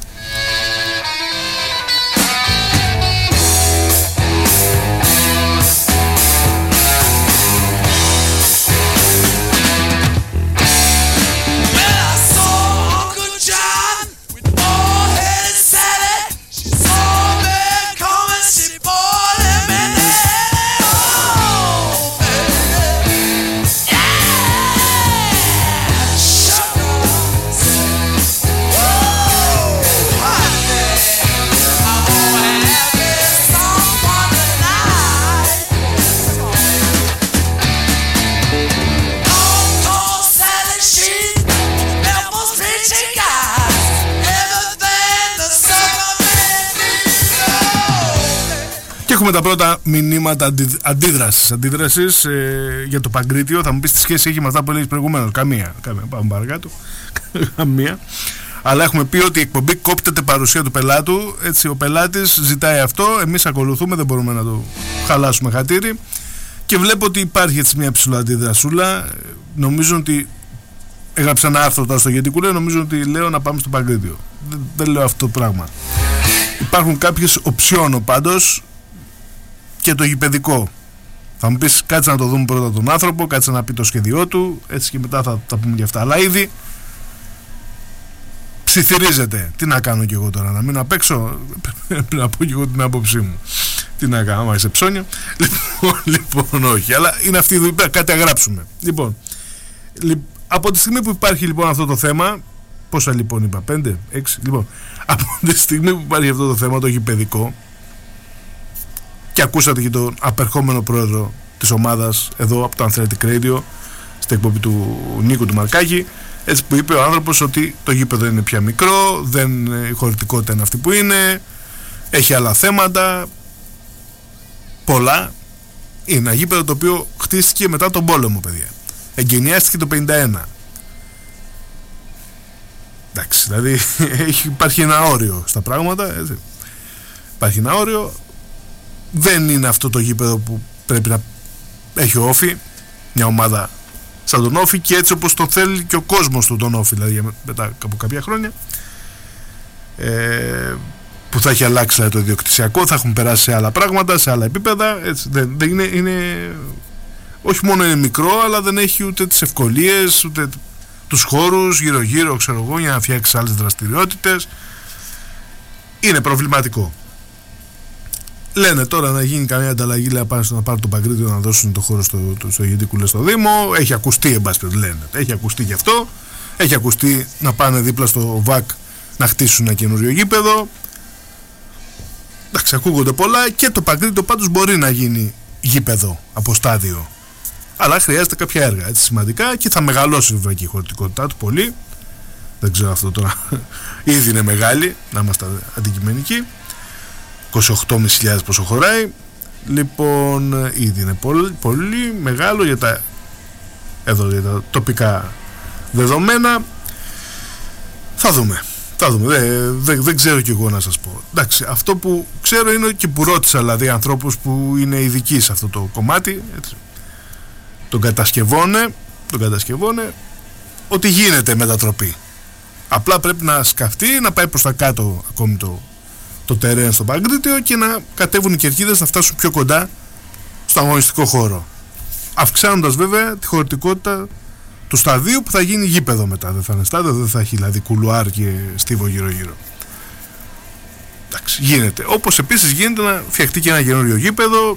Έχουμε τα πρώτα μηνύματα αντίδρασης για το Παγκρίτιο. Θα μου πεις τι σχέση έχει με αυτά που έλεγες προηγουμένως. Καμία. Πάμε παρακάτω. Καμία. Αλλά έχουμε πει ότι η εκπομπή κόπτεται παρουσία του πελάτου. Έτσι ο πελάτης ζητάει αυτό. Εμείς ακολουθούμε, δεν μπορούμε να το χαλάσουμε χατήρι. Και βλέπω ότι υπάρχει έτσι μια ψηλοαντίδρασούλα. Νομίζω ότι έγραψα ένα άρθρο τώρα στο Γεντικούλε. Νομίζω ότι λέω να πάμε στο Παγκρίτιο. Δεν λέω αυτό το πράγμα. Υπάρχουν κάποιες οψιόνο πάντως. Και το γηπεδικό. Θα μου πεις, κάτσε να το δούμε πρώτα τον άνθρωπο, κάτσε να πει το σχέδιό του, έτσι και μετά θα τα πούμε για αυτά. Αλλά ήδη ψιθυρίζεται. Τι να κάνω κι εγώ τώρα, να μείνω απ' έξω? Πρέπει να πω κι εγώ την άποψή μου. Τι να κάνω, άμα είσαι ψώνια. Λοιπόν, όχι. Αλλά είναι αυτή η δουλειά, κάτι αγράψουμε. Λοιπόν, από τη στιγμή που υπάρχει λοιπόν αυτό το θέμα. Πόσα λοιπόν είπα, 5, 6. Λοιπόν, από τη στιγμή που υπάρχει αυτό το θέμα, το γηπεδικό. Και ακούσατε και τον απερχόμενο πρόεδρο της ομάδας εδώ από το Athletic Radio στην εκπομπή του Νίκου του Μαρκάκη, έτσι που είπε ο άνθρωπος ότι το γήπεδο είναι πια μικρό, η χωρητικότητα είναι αυτή που είναι, έχει άλλα θέματα, πολλά. Είναι ένα γήπεδο το οποίο χτίστηκε μετά τον πόλεμο, παιδιά. Εγκαινιάστηκε το 51. Εντάξει, δηλαδή υπάρχει ένα όριο στα πράγματα, έτσι. Υπάρχει ένα όριο. Δεν είναι αυτό το γήπεδο που πρέπει να έχει ο Όφη, μια ομάδα σαν τον Όφη, και έτσι όπως το θέλει και ο κόσμος του τον Όφη, δηλαδή μετά από κάποια χρόνια, που θα έχει αλλάξει δηλαδή, το ιδιοκτησιακό, θα έχουν περάσει σε άλλα πράγματα, σε άλλα επίπεδα, έτσι. Δεν είναι, όχι μόνο είναι μικρό, αλλά δεν έχει ούτε τις ευκολίες, ούτε τους χώρους γύρω-γύρω, ξέρω εγώ, για να φτιάξει άλλες δραστηριότητες. Είναι προβληματικό. Λένε τώρα να γίνει καμία ανταλλαγή, λέει, να πάρουν το Παγκρίτιο να δώσουν το χώρο στο Γεντικούλε στο Δήμο. Έχει ακουστεί, εν πάση περιπτώσει, λένε. Έχει ακουστεί γι' αυτό. Έχει ακουστεί να πάνε δίπλα στο ΒΑΚ να χτίσουν ένα καινούριο γήπεδο. Εντάξει, ακούγονται πολλά, και το Παγκρίτιο πάντως μπορεί να γίνει γήπεδο από στάδιο. Αλλά χρειάζεται κάποια έργα, έτσι, σημαντικά, και θα μεγαλώσει βέβαια και η χωρητικότητά του πολύ. Δεν ξέρω αυτό τώρα. Ήδη είναι μεγάλη, να είμαστε αντικειμενικοί. 28.500 πόσο χωράει. Λοιπόν, ήδη είναι πολύ, πολύ μεγάλο για τα τοπικά δεδομένα. Θα δούμε. Δεν ξέρω κι εγώ να σας πω. Εντάξει, αυτό που ξέρω είναι και που ρώτησα δηλαδή ανθρώπους που είναι ειδικοί σε αυτό το κομμάτι, έτσι. Τον κατασκευώνε ότι γίνεται μετατροπή. Απλά πρέπει να σκαφτεί, να πάει προς τα κάτω ακόμη το τερέν στο Παγκρίτιο και να κατέβουν οι κερκίδες να φτάσουν πιο κοντά στο αγωνιστικό χώρο. Αυξάνοντας βέβαια τη χωρητικότητα του σταδίου που θα γίνει γήπεδο μετά. Δεν θα είναι στάδιο, δεν θα έχει δηλαδή κουλουάρ και στίβο γύρω-γύρω. Εντάξει, γίνεται. Όπως επίσης γίνεται να φτιαχτεί και ένα καινούριο γήπεδο.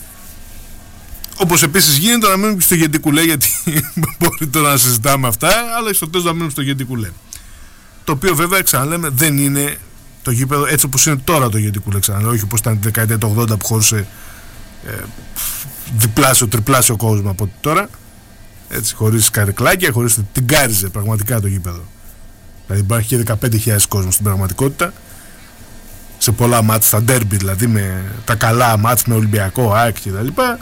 Όπως επίσης γίνεται να μείνουμε στο Γεντικουλέ, γιατί μπορεί τώρα να συζητάμε αυτά, αλλά στο τέλος να μείνουμε στο Γεντικουλέ. Το οποίο βέβαια, ξαναλέμε, δεν είναι το γήπεδο έτσι όπως είναι τώρα το Γεντικουλέ, ξαναλέω, όχι όπως ήταν τη δεκαετία του 80 που χώρισε διπλάσιο, τριπλάσιο κόσμο από τώρα. Έτσι, χωρίς καρεκλάκια, χωρίς την κάριζε πραγματικά το γήπεδο. Δηλαδή υπάρχει και 15.000 κόσμο στην πραγματικότητα. Σε πολλά μάτς, τα ντέρμπι δηλαδή, με τα καλά μάτς με Ολυμπιακό, ΑΕΚ και τα λοιπά.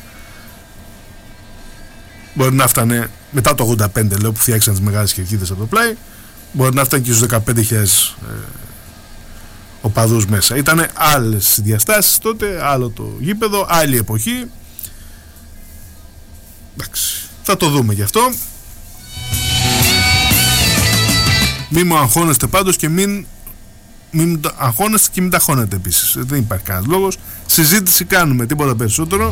Μπορεί να φτάνε μετά το 85, λέω, που φτιάξαν τις μεγάλες κερκίδες από το πλάι. Μπορεί να φτάνε και στους 15.000 οπαδούς μέσα. Ήτανε άλλες διαστάσεις τότε, άλλο το γήπεδο, άλλη εποχή. Εντάξει, θα το δούμε γι' αυτό. Μην μου αγχώνεστε πάντως και μην αγχώνεστε και μην ταχώνετε επίσης. Δεν υπάρχει κανένας λόγος. Συζήτηση κάνουμε, τίποτα περισσότερο.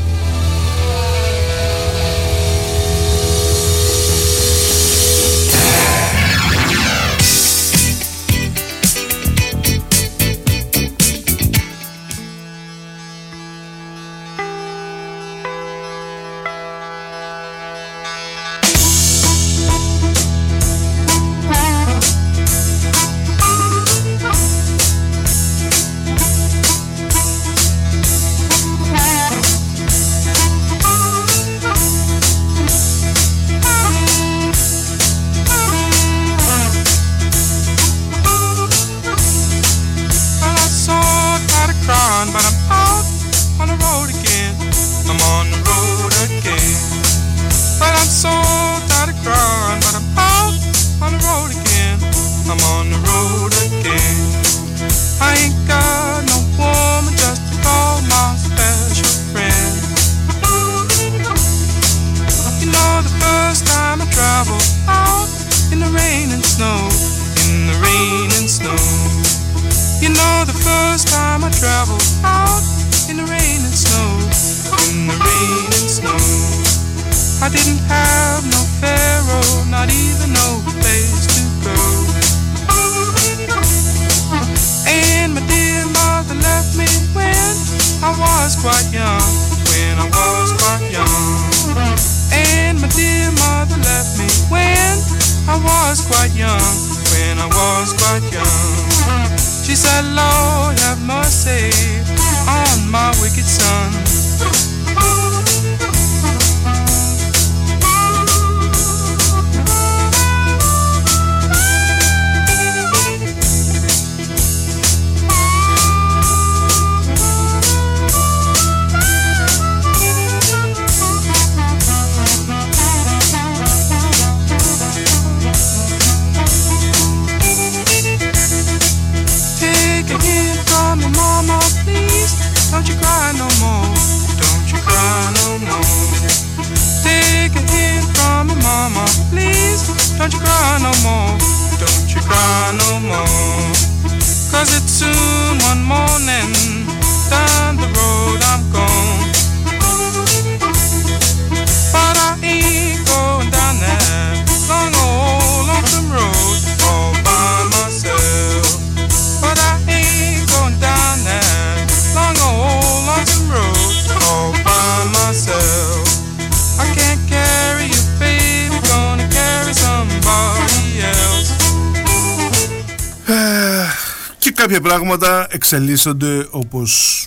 Κάποια πράγματα εξελίσσονται όπως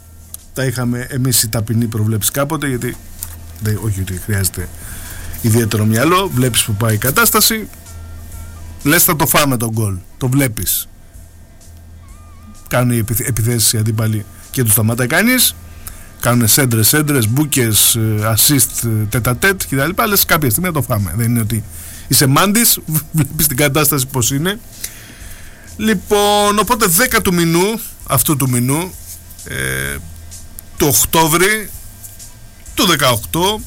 τα είχαμε εμείς οι ταπεινοί προβλέψεις κάποτε, γιατί όχι ότι χρειάζεται ιδιαίτερο μυαλό, βλέπεις που πάει η κατάσταση Λες θα το φάμε τον γκολ. Το βλέπεις. Κάνουν οι επιθέσεις οι αντίπαλοι και τους σταματάει κανείς. Κάνουν σέντρες, μπούκες, assist, τέτα-τέτ κτλ. Λες κάποια στιγμή να το φάμε. Δεν είναι ότι είσαι μάντης, βλέπεις την κατάσταση πως είναι. Λοιπόν, οπότε 10 του μηνού, αυτού του μηνού, το Οκτώβρη του 18,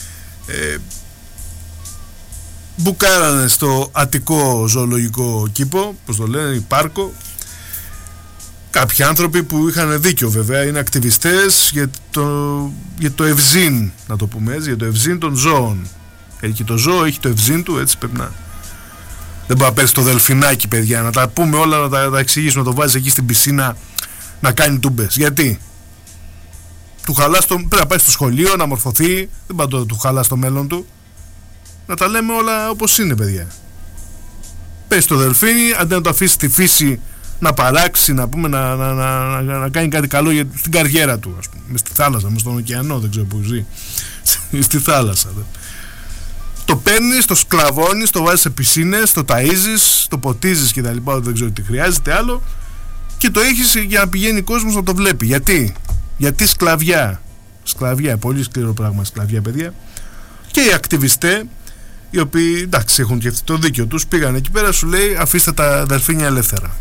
μπουκάρανε στο Αττικό Ζωολογικό Κήπο, πώς το λένε, πάρκο, κάποιοι άνθρωποι που είχαν δίκιο βέβαια, είναι ακτιβιστές για το ευζήν, να το πούμε έτσι, για το ευζήν των ζώων. Και το ζώο έχει το ευζήν του, έτσι πρέπει να... Δεν μπορεί να πέσει το δελφινάκι, παιδιά, να τα πούμε όλα, να τα εξηγήσουμε, να το βάζεις εκεί στην πισίνα να κάνει τούμπες. Γιατί? Του χαλάς πρέπει να πάει στο σχολείο, να μορφωθεί, δεν πάει να του χαλάς το μέλλον του. Να τα λέμε όλα όπως είναι, παιδιά. Πες το δελφίνι, αντί να το αφήσει στη φύση να παράξει, να πούμε, να κάνει κάτι καλό για την καριέρα του, ας πούμε. Μες στη θάλασσα, μες στον ωκεανό, δεν ξέρω που ζει. Στη θάλασσα. Το παίρνεις, το σκλαβώνεις, το βάζεις σε πισίνες, το ταΐζεις, το ποτίζεις και τα λοιπά, δεν ξέρω τι χρειάζεται άλλο, και το έχεις για να πηγαίνει κόσμος να το βλέπει. Γιατί σκλαβιά, πολύ σκληρό πράγμα σκλαβιά, παιδιά. Και οι ακτιβιστές, οι οποίοι εντάξει έχουν και αυτό το δίκιο τους, πήγαν εκεί πέρα, σου λέει αφήστε τα δελφίνια ελεύθερα.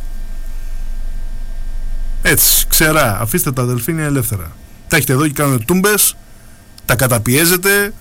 Έτσι, ξερά, αφήστε τα δελφίνια ελεύθερα. Τα έχετε εδώ και κάνουν τούμπες, τα καταπιέζετε,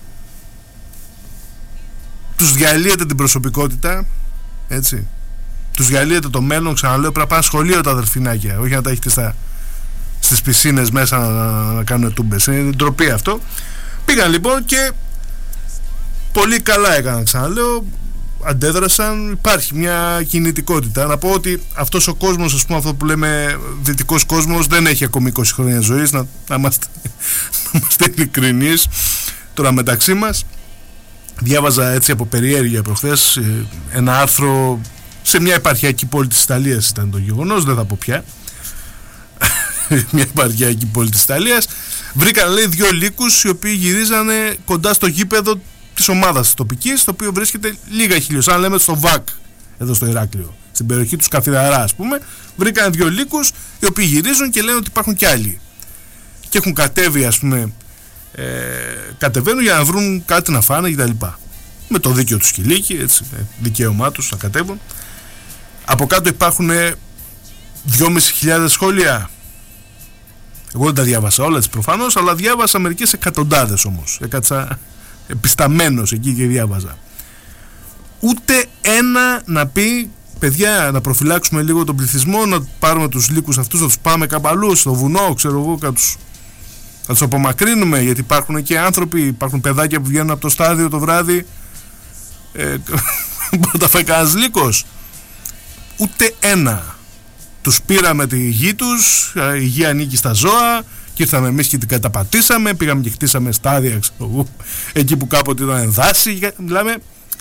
τους διαλύετε την προσωπικότητα, έτσι. Τους διαλύετε το μέλλον, ξαναλέω, πρέπει να πάνε σχολείο τα αδελφινάκια, όχι να τα έχετε στις πισίνες μέσα να κάνουν τούμπες. Είναι ντροπή αυτό. Πήγαν λοιπόν και πολύ καλά έκαναν, ξαναλέω, αντέδρασαν, υπάρχει μια κινητικότητα. Να πω ότι αυτός ο κόσμος, ας πούμε, αυτό που λέμε δυτικός κόσμος, δεν έχει ακόμη 20 χρόνια ζωής, να είμαστε ειλικρινείς τώρα μεταξύ μας. Διάβαζα έτσι από περιέργεια προχθές ένα άρθρο σε μια επαρχιακή πόλη της Ιταλίας, ήταν το γεγονός, δεν θα πω πια. Μια επαρχιακή πόλη της Ιταλίας, βρήκαν, λέει, 2 λύκους οι οποίοι γυρίζανε κοντά στο γήπεδο της ομάδας της τοπικής, το οποίο βρίσκεται λίγα χιλιοσάν, λέμε στο ΒΑΚ, εδώ στο Ηράκλειο, στην περιοχή του Σκαφιδαρά, ας πούμε. Βρήκαν 2 λύκους οι οποίοι γυρίζουν και λένε ότι υπάρχουν κι άλλοι και έχουν κατέβει, ας πούμε, κατεβαίνουν για να βρουν κάτι να φάνε κτλ. Με το δίκαιο του σκυλίκι, έτσι, δικαίωμά τους να κατέβουν. Από κάτω υπάρχουν 2.500 σχόλια. Εγώ δεν τα διάβασα όλα, προφανώς, αλλά διάβασα μερικές εκατοντάδες όμως. Έκατσα επισταμένος εκεί και διάβαζα. Ούτε ένα να πει, παιδιά, να προφυλάξουμε λίγο τον πληθυσμό, να πάρουμε τους λύκους αυτούς, να τους πάμε κάπου αλλού, στο βουνό, ξέρω εγώ, να τους απομακρύνουμε, γιατί υπάρχουν και άνθρωποι, υπάρχουν παιδάκια που βγαίνουν από το στάδιο το βράδυ, μπορεί να τα φάει κανένας λύκος. Ούτε ένα. Τους πήραμε τη γη τους, η γη ανήκει στα ζώα, και ήρθαμε εμείς και την καταπατήσαμε, πήγαμε και χτίσαμε στάδια, ξέρω, εκεί που κάποτε ήταν δάση. Μιλάμε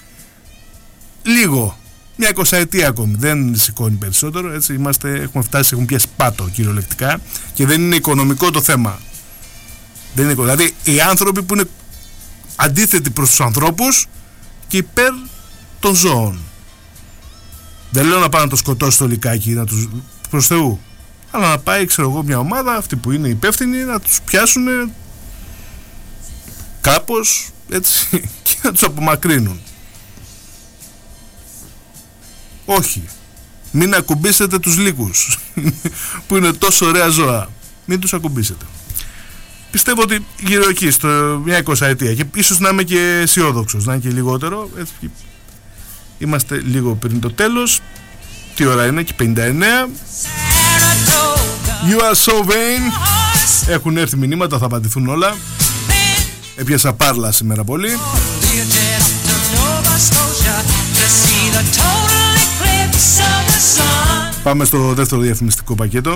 λίγο, μια 20ετία ακόμη, δεν σηκώνει περισσότερο, έτσι, έχουμε φτάσει, έχουμε πιάσει πάτο κυριολεκτικά, και δεν είναι οικονομικό το θέμα. Δεν είναι, δηλαδή οι άνθρωποι που είναι αντίθετοι προς τους ανθρώπους και υπέρ των ζώων. Δεν λέω να πάει να το σκοτώσει το λυκάκι, να τους, προς Θεού, αλλά να πάει, ξέρω εγώ, μια ομάδα, αυτοί που είναι υπεύθυνοι, να τους πιάσουν κάπως, έτσι, και να τους απομακρύνουν. Όχι, μην ακουμπήσετε τους λύκους που είναι τόσο ωραία ζώα, μην τους ακουμπήσετε. Πιστεύω ότι γύρω εκεί, στο μια 20ετία, και ίσως να είμαι και αισιόδοξος, να είναι και λιγότερο, έτσι, είμαστε λίγο πριν το τέλος. Τι ώρα είναι? Και 59. You are so vain. Έχουν έρθει μηνύματα, θα απαντηθούν όλα. Έπιασα πάρλα σήμερα πολύ. Πάμε στο δεύτερο διαφημιστικό πακέτο.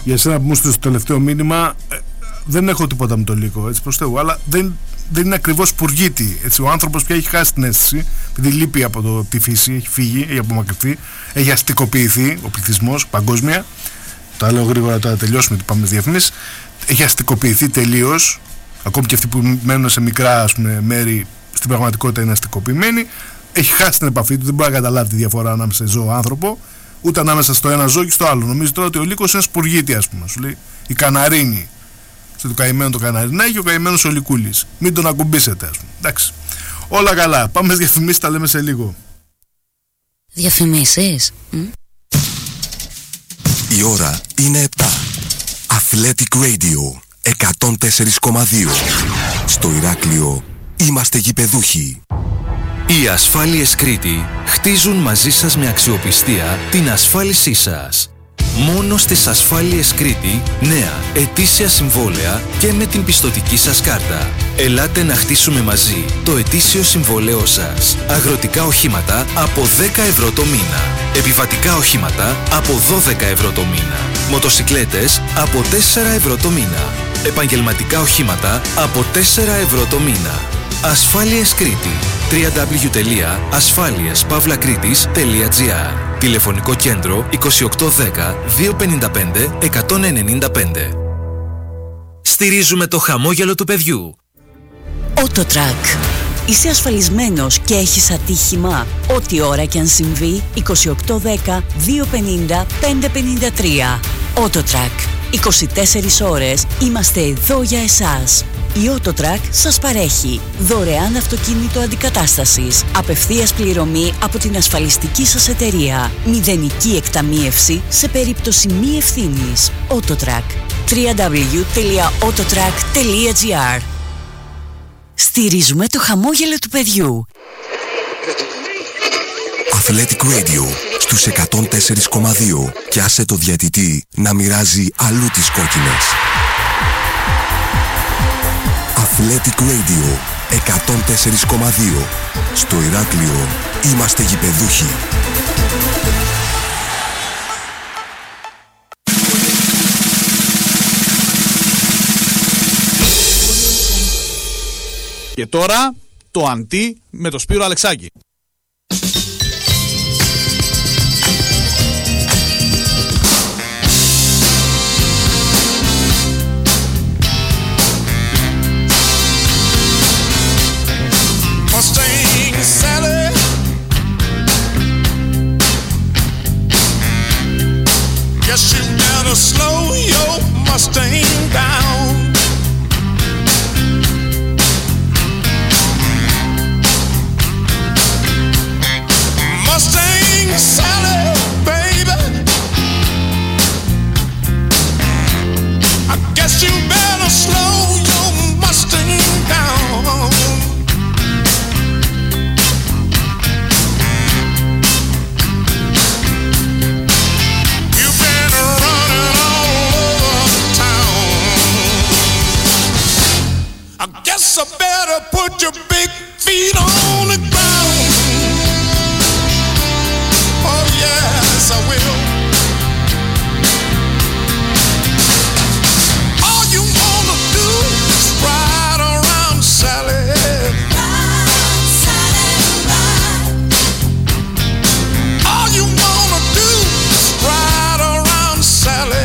Για σένα που μου στείλες το τελευταίο μήνυμα, δεν έχω τίποτα με το Λύκο, έτσι προς Θεού, αλλά δεν είναι ακριβώς σπουργίτη. Έτσι, ο άνθρωπος πια έχει χάσει την αίσθηση, επειδή λείπει από τη φύση, έχει φύγει, έχει απομακρυνθεί, έχει αστικοποιηθεί ο πληθυσμός παγκόσμια. Τα λέω γρήγορα τώρα, τελειώσουμε ότι πάμε διαφημίσεις. Έχει αστικοποιηθεί τελείως. Ακόμη και αυτοί που μένουν σε μικρά, ας πούμε, μέρη, στην πραγματικότητα είναι αστικοποιημένοι. Έχει χάσει την επαφή του, δεν μπορεί να καταλάβει τη διαφορά ανάμεσα σε ζώο άνθρωπο, ούτε ανάμεσα στο ένα ζώο και στο άλλο. Νομίζω τώρα ότι ο Λύκος είναι σπουργίτη, ας πούμε. Σου λέει η Καναρίνη. Στο καημένο το Καναρινάκι και ο καημένος ο Λυκούλης. Μην τον ακουμπήσετε, ας πούμε. Εντάξει. Όλα καλά. Πάμε στις διαφημίσεις, τα λέμε σε λίγο. Διαφημίσεις. Η ώρα είναι 7. Athletic Radio 104,2. Στο Ηράκλειο είμαστε γηπεδούχοι. Οι Ασφάλειες Κρήτη χτίζουν μαζί σας με αξιοπιστία την ασφάλισή σας. Μόνο στις Ασφάλειες Κρήτη, νέα ετήσια συμβόλαια και με την πιστωτική σας κάρτα. Ελάτε να χτίσουμε μαζί το ετήσιο συμβόλαιό σας. Αγροτικά οχήματα από 10 ευρώ το μήνα. Επιβατικά οχήματα από 12 ευρώ το μήνα. Μοτοσικλέτες από 4 ευρώ το μήνα. Επαγγελματικά οχήματα από 4 ευρώ το μήνα. Ασφάλειες Κρήτη. www.asfaliespavlakritis.gr. Τηλεφωνικό κέντρο 2810 255 195. Στηρίζουμε το χαμόγελο του παιδιού. Autotrack. Είσαι ασφαλισμένος και έχεις ατύχημα? Ό,τι ώρα και αν συμβεί, 2810 250 553. Autotrack. 24 ώρες είμαστε εδώ για εσάς. Η Autotrack σας παρέχει δωρεάν αυτοκίνητο αντικατάστασης, απευθείας πληρωμή από την ασφαλιστική σας εταιρεία, μηδενική εκταμίευση σε περίπτωση μη ευθύνης. Autotrack. www.autotrack.gr. Στηρίζουμε το χαμόγελο του παιδιού. Athletic Radio στους 104,2 και άσε το διαιτητή να μοιράζει αλλού τις κόκκινες. Athletic Radio 104,2. Στο Ηράκλειο είμαστε γηπεδούχοι. Και τώρα το αντί με το Σπύρο Αλεξάκη. Mustang Sally, guess you better slow your Mustang down. Mustang Sally, baby, I guess you better slow your Mustang down. Guess I better put your big feet on the ground. Oh yes, I will. All you wanna do is ride around Sally. Ride, Sally, ride. All you wanna do is ride around Sally.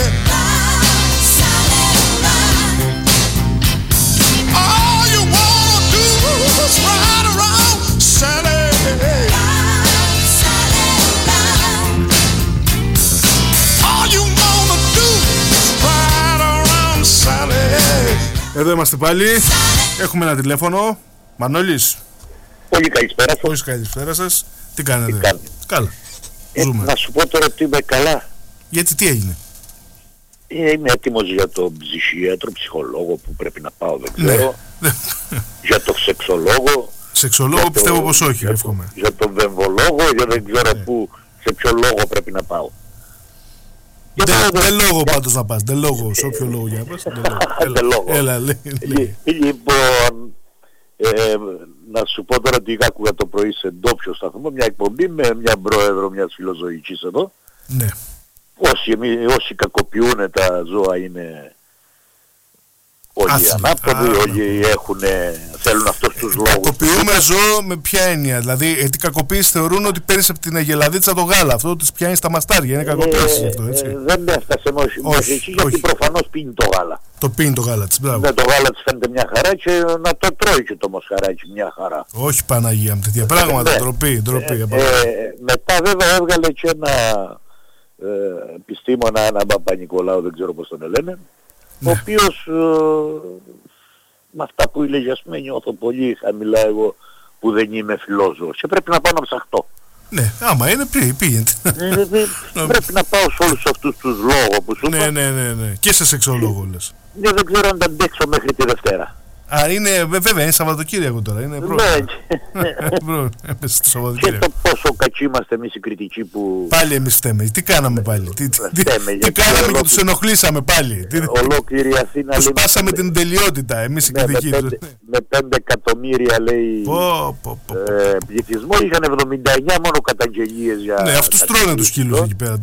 Εδώ είμαστε πάλι. Έχουμε ένα τηλέφωνο. Μανώλης. Πολύ καλησπέρα σας. Πολύ καλησπέρα σας. Τι κάνετε? Καλά. Ζούμε. Να σου πω τώρα ότι είμαι καλά. Γιατί τι έγινε? Είμαι έτοιμος για τον ψυχίατρο, ψυχολόγο που πρέπει να πάω, δεν ξέρω. Ναι. Για τον σεξολόγο. Σεξολόγο πιστεύω πως όχι, εύχομαι. Για τον βεμβολόγο, για δεν ξέρω πού, σε ποιο λόγο πρέπει να πάω. Δεν λόγο πάντως να πας, δεν λόγο, σε όποιο λόγο για να πας. Έλα, Λοιπόν, να σου πω τώρα ότι άκουγα το πρωί σε ντόπιο σταθμό μια εκπομπή με μια πρόεδρο μιας φιλοζωικής εδώ. Ναι. όσοι κακοποιούν τα ζώα είναι όλοι ανάποδοι, όλοι θέλουν αυτούς τους λόγους. Κακοποιούμε ζώο με ποια έννοια? Δηλαδή, την κακοποίηση θεωρούν ότι παίρνεις από την αγελαδίτσα το γάλα. Αυτό τις πιάνει στα μαστάρια. Είναι κακοποίηση αυτό, έτσι. Δεν έφτασε μέχρι εκεί, γιατί προφανώς πίνει το γάλα. Το πίνει το γάλα της, μπράβο. Ναι, το γάλα της φαίνεται μια χαρά και να το τρώει και το μοσχαράκι μια χαρά. Όχι Παναγία μου, τέτοια πράγματα, ντροπή. Μετά βέβαια έβγαλε και ένα επιστήμονα, ένα Παπα-Νικολάου, δεν ξέρω πώς τον λένε, ο οποίος με αυτά που έλεγε, ας πούμε, νιώθω πολύ χαμηλά εγώ που δεν είμαι φιλόζωος και πρέπει να πάω να ψαχτώ. Ναι, άμα είναι πήγαινε. Πρέπει να πάω σε όλους αυτούς τους λόγους που σου είπα. Ναι. Και σε σεξολόγο λες. Δεν ξέρω αν τα αντέξω μέχρι τη Δευτέρα. Είναι βέβαια, είναι Σαββατοκύριακο τώρα. Είναι και το πόσο κακοί είμαστε εμείς οι κριτικοί που... Πάλι εμείς φταίμε. Τι κάναμε πάλι? Τι κάναμε και τους ενοχλήσαμε πάλι? Ολόκληρη Αθήνα... Τους σπάσαμε την τελειότητα εμείς οι κριτικοί. Με 5 εκατομμύρια λέει πληθυσμό, είχαν 79 μόνο καταγγελίες για... Ναι, αυτούς τρώνε τους σκύλους εκεί πέρα.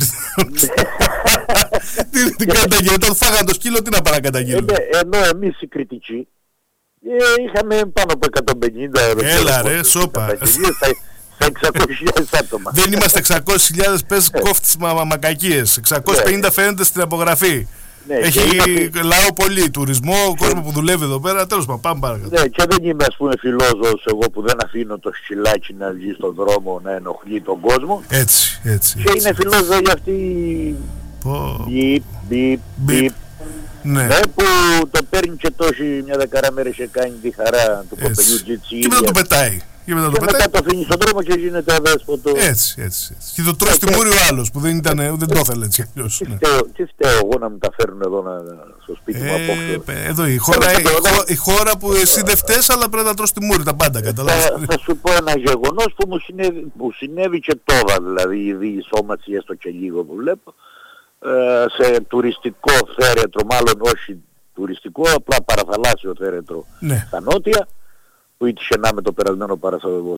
Τι καταγγελία? Όταν φάγανε το σκύλο, τι να παρακαταγγείλουν? Ενώ εμείς οι κριτικοί είχαμε πάνω από 150. Έλα ρε, σώπα. Στα 600.000 άτομα. Δεν είμαστε 600.000, πες κόφτεις μακακίες. 650 φαίνεται στην απογραφή. Έχει λαό πολύ, τουρισμό, κόσμο που δουλεύει εδώ πέρα. Τέλος πάντων, πάμε παρακάτω. Ναι, και δεν είμαι, ας πούμε, φιλόζωος εγώ που δεν αφήνω το σκυλάκι να βγει στον δρόμο να ενοχλεί τον κόσμο. Έτσι. Και είναι φιλόζωο για αυτή. Μπιπ. Ναι, που το παίρνει και τόση μια δεκαρά μέρες και κάνει τη χαρά του κοπελιού τζιτσί. Και μετά το πετάει. Και μετά το αφήνει στον δρόμο και γίνεται αδέσποτο. Έτσι. Και το τρώει στη μούρη ο άλλος που δεν το ήθελε έτσι αλλιώς. Τι φταίω εγώ να μου τα φέρουν εδώ στο σπίτι μου απόξω? Εδώ η χώρα που εσύ δεν φταίς, αλλά πρέπει να τρως τη μούρη τα πάντα, καταλάβεις. Θα σου πω ένα γεγονός που συνέβη και τώρα, δηλαδή η διεισόμαση έστω και λίγο που βλέπω, σε τουριστικό θέρετρο, μάλλον όχι τουριστικό, απλά παραθαλάσσιο θέρετρο στα νότια, που ήτυχε να με το περασμένο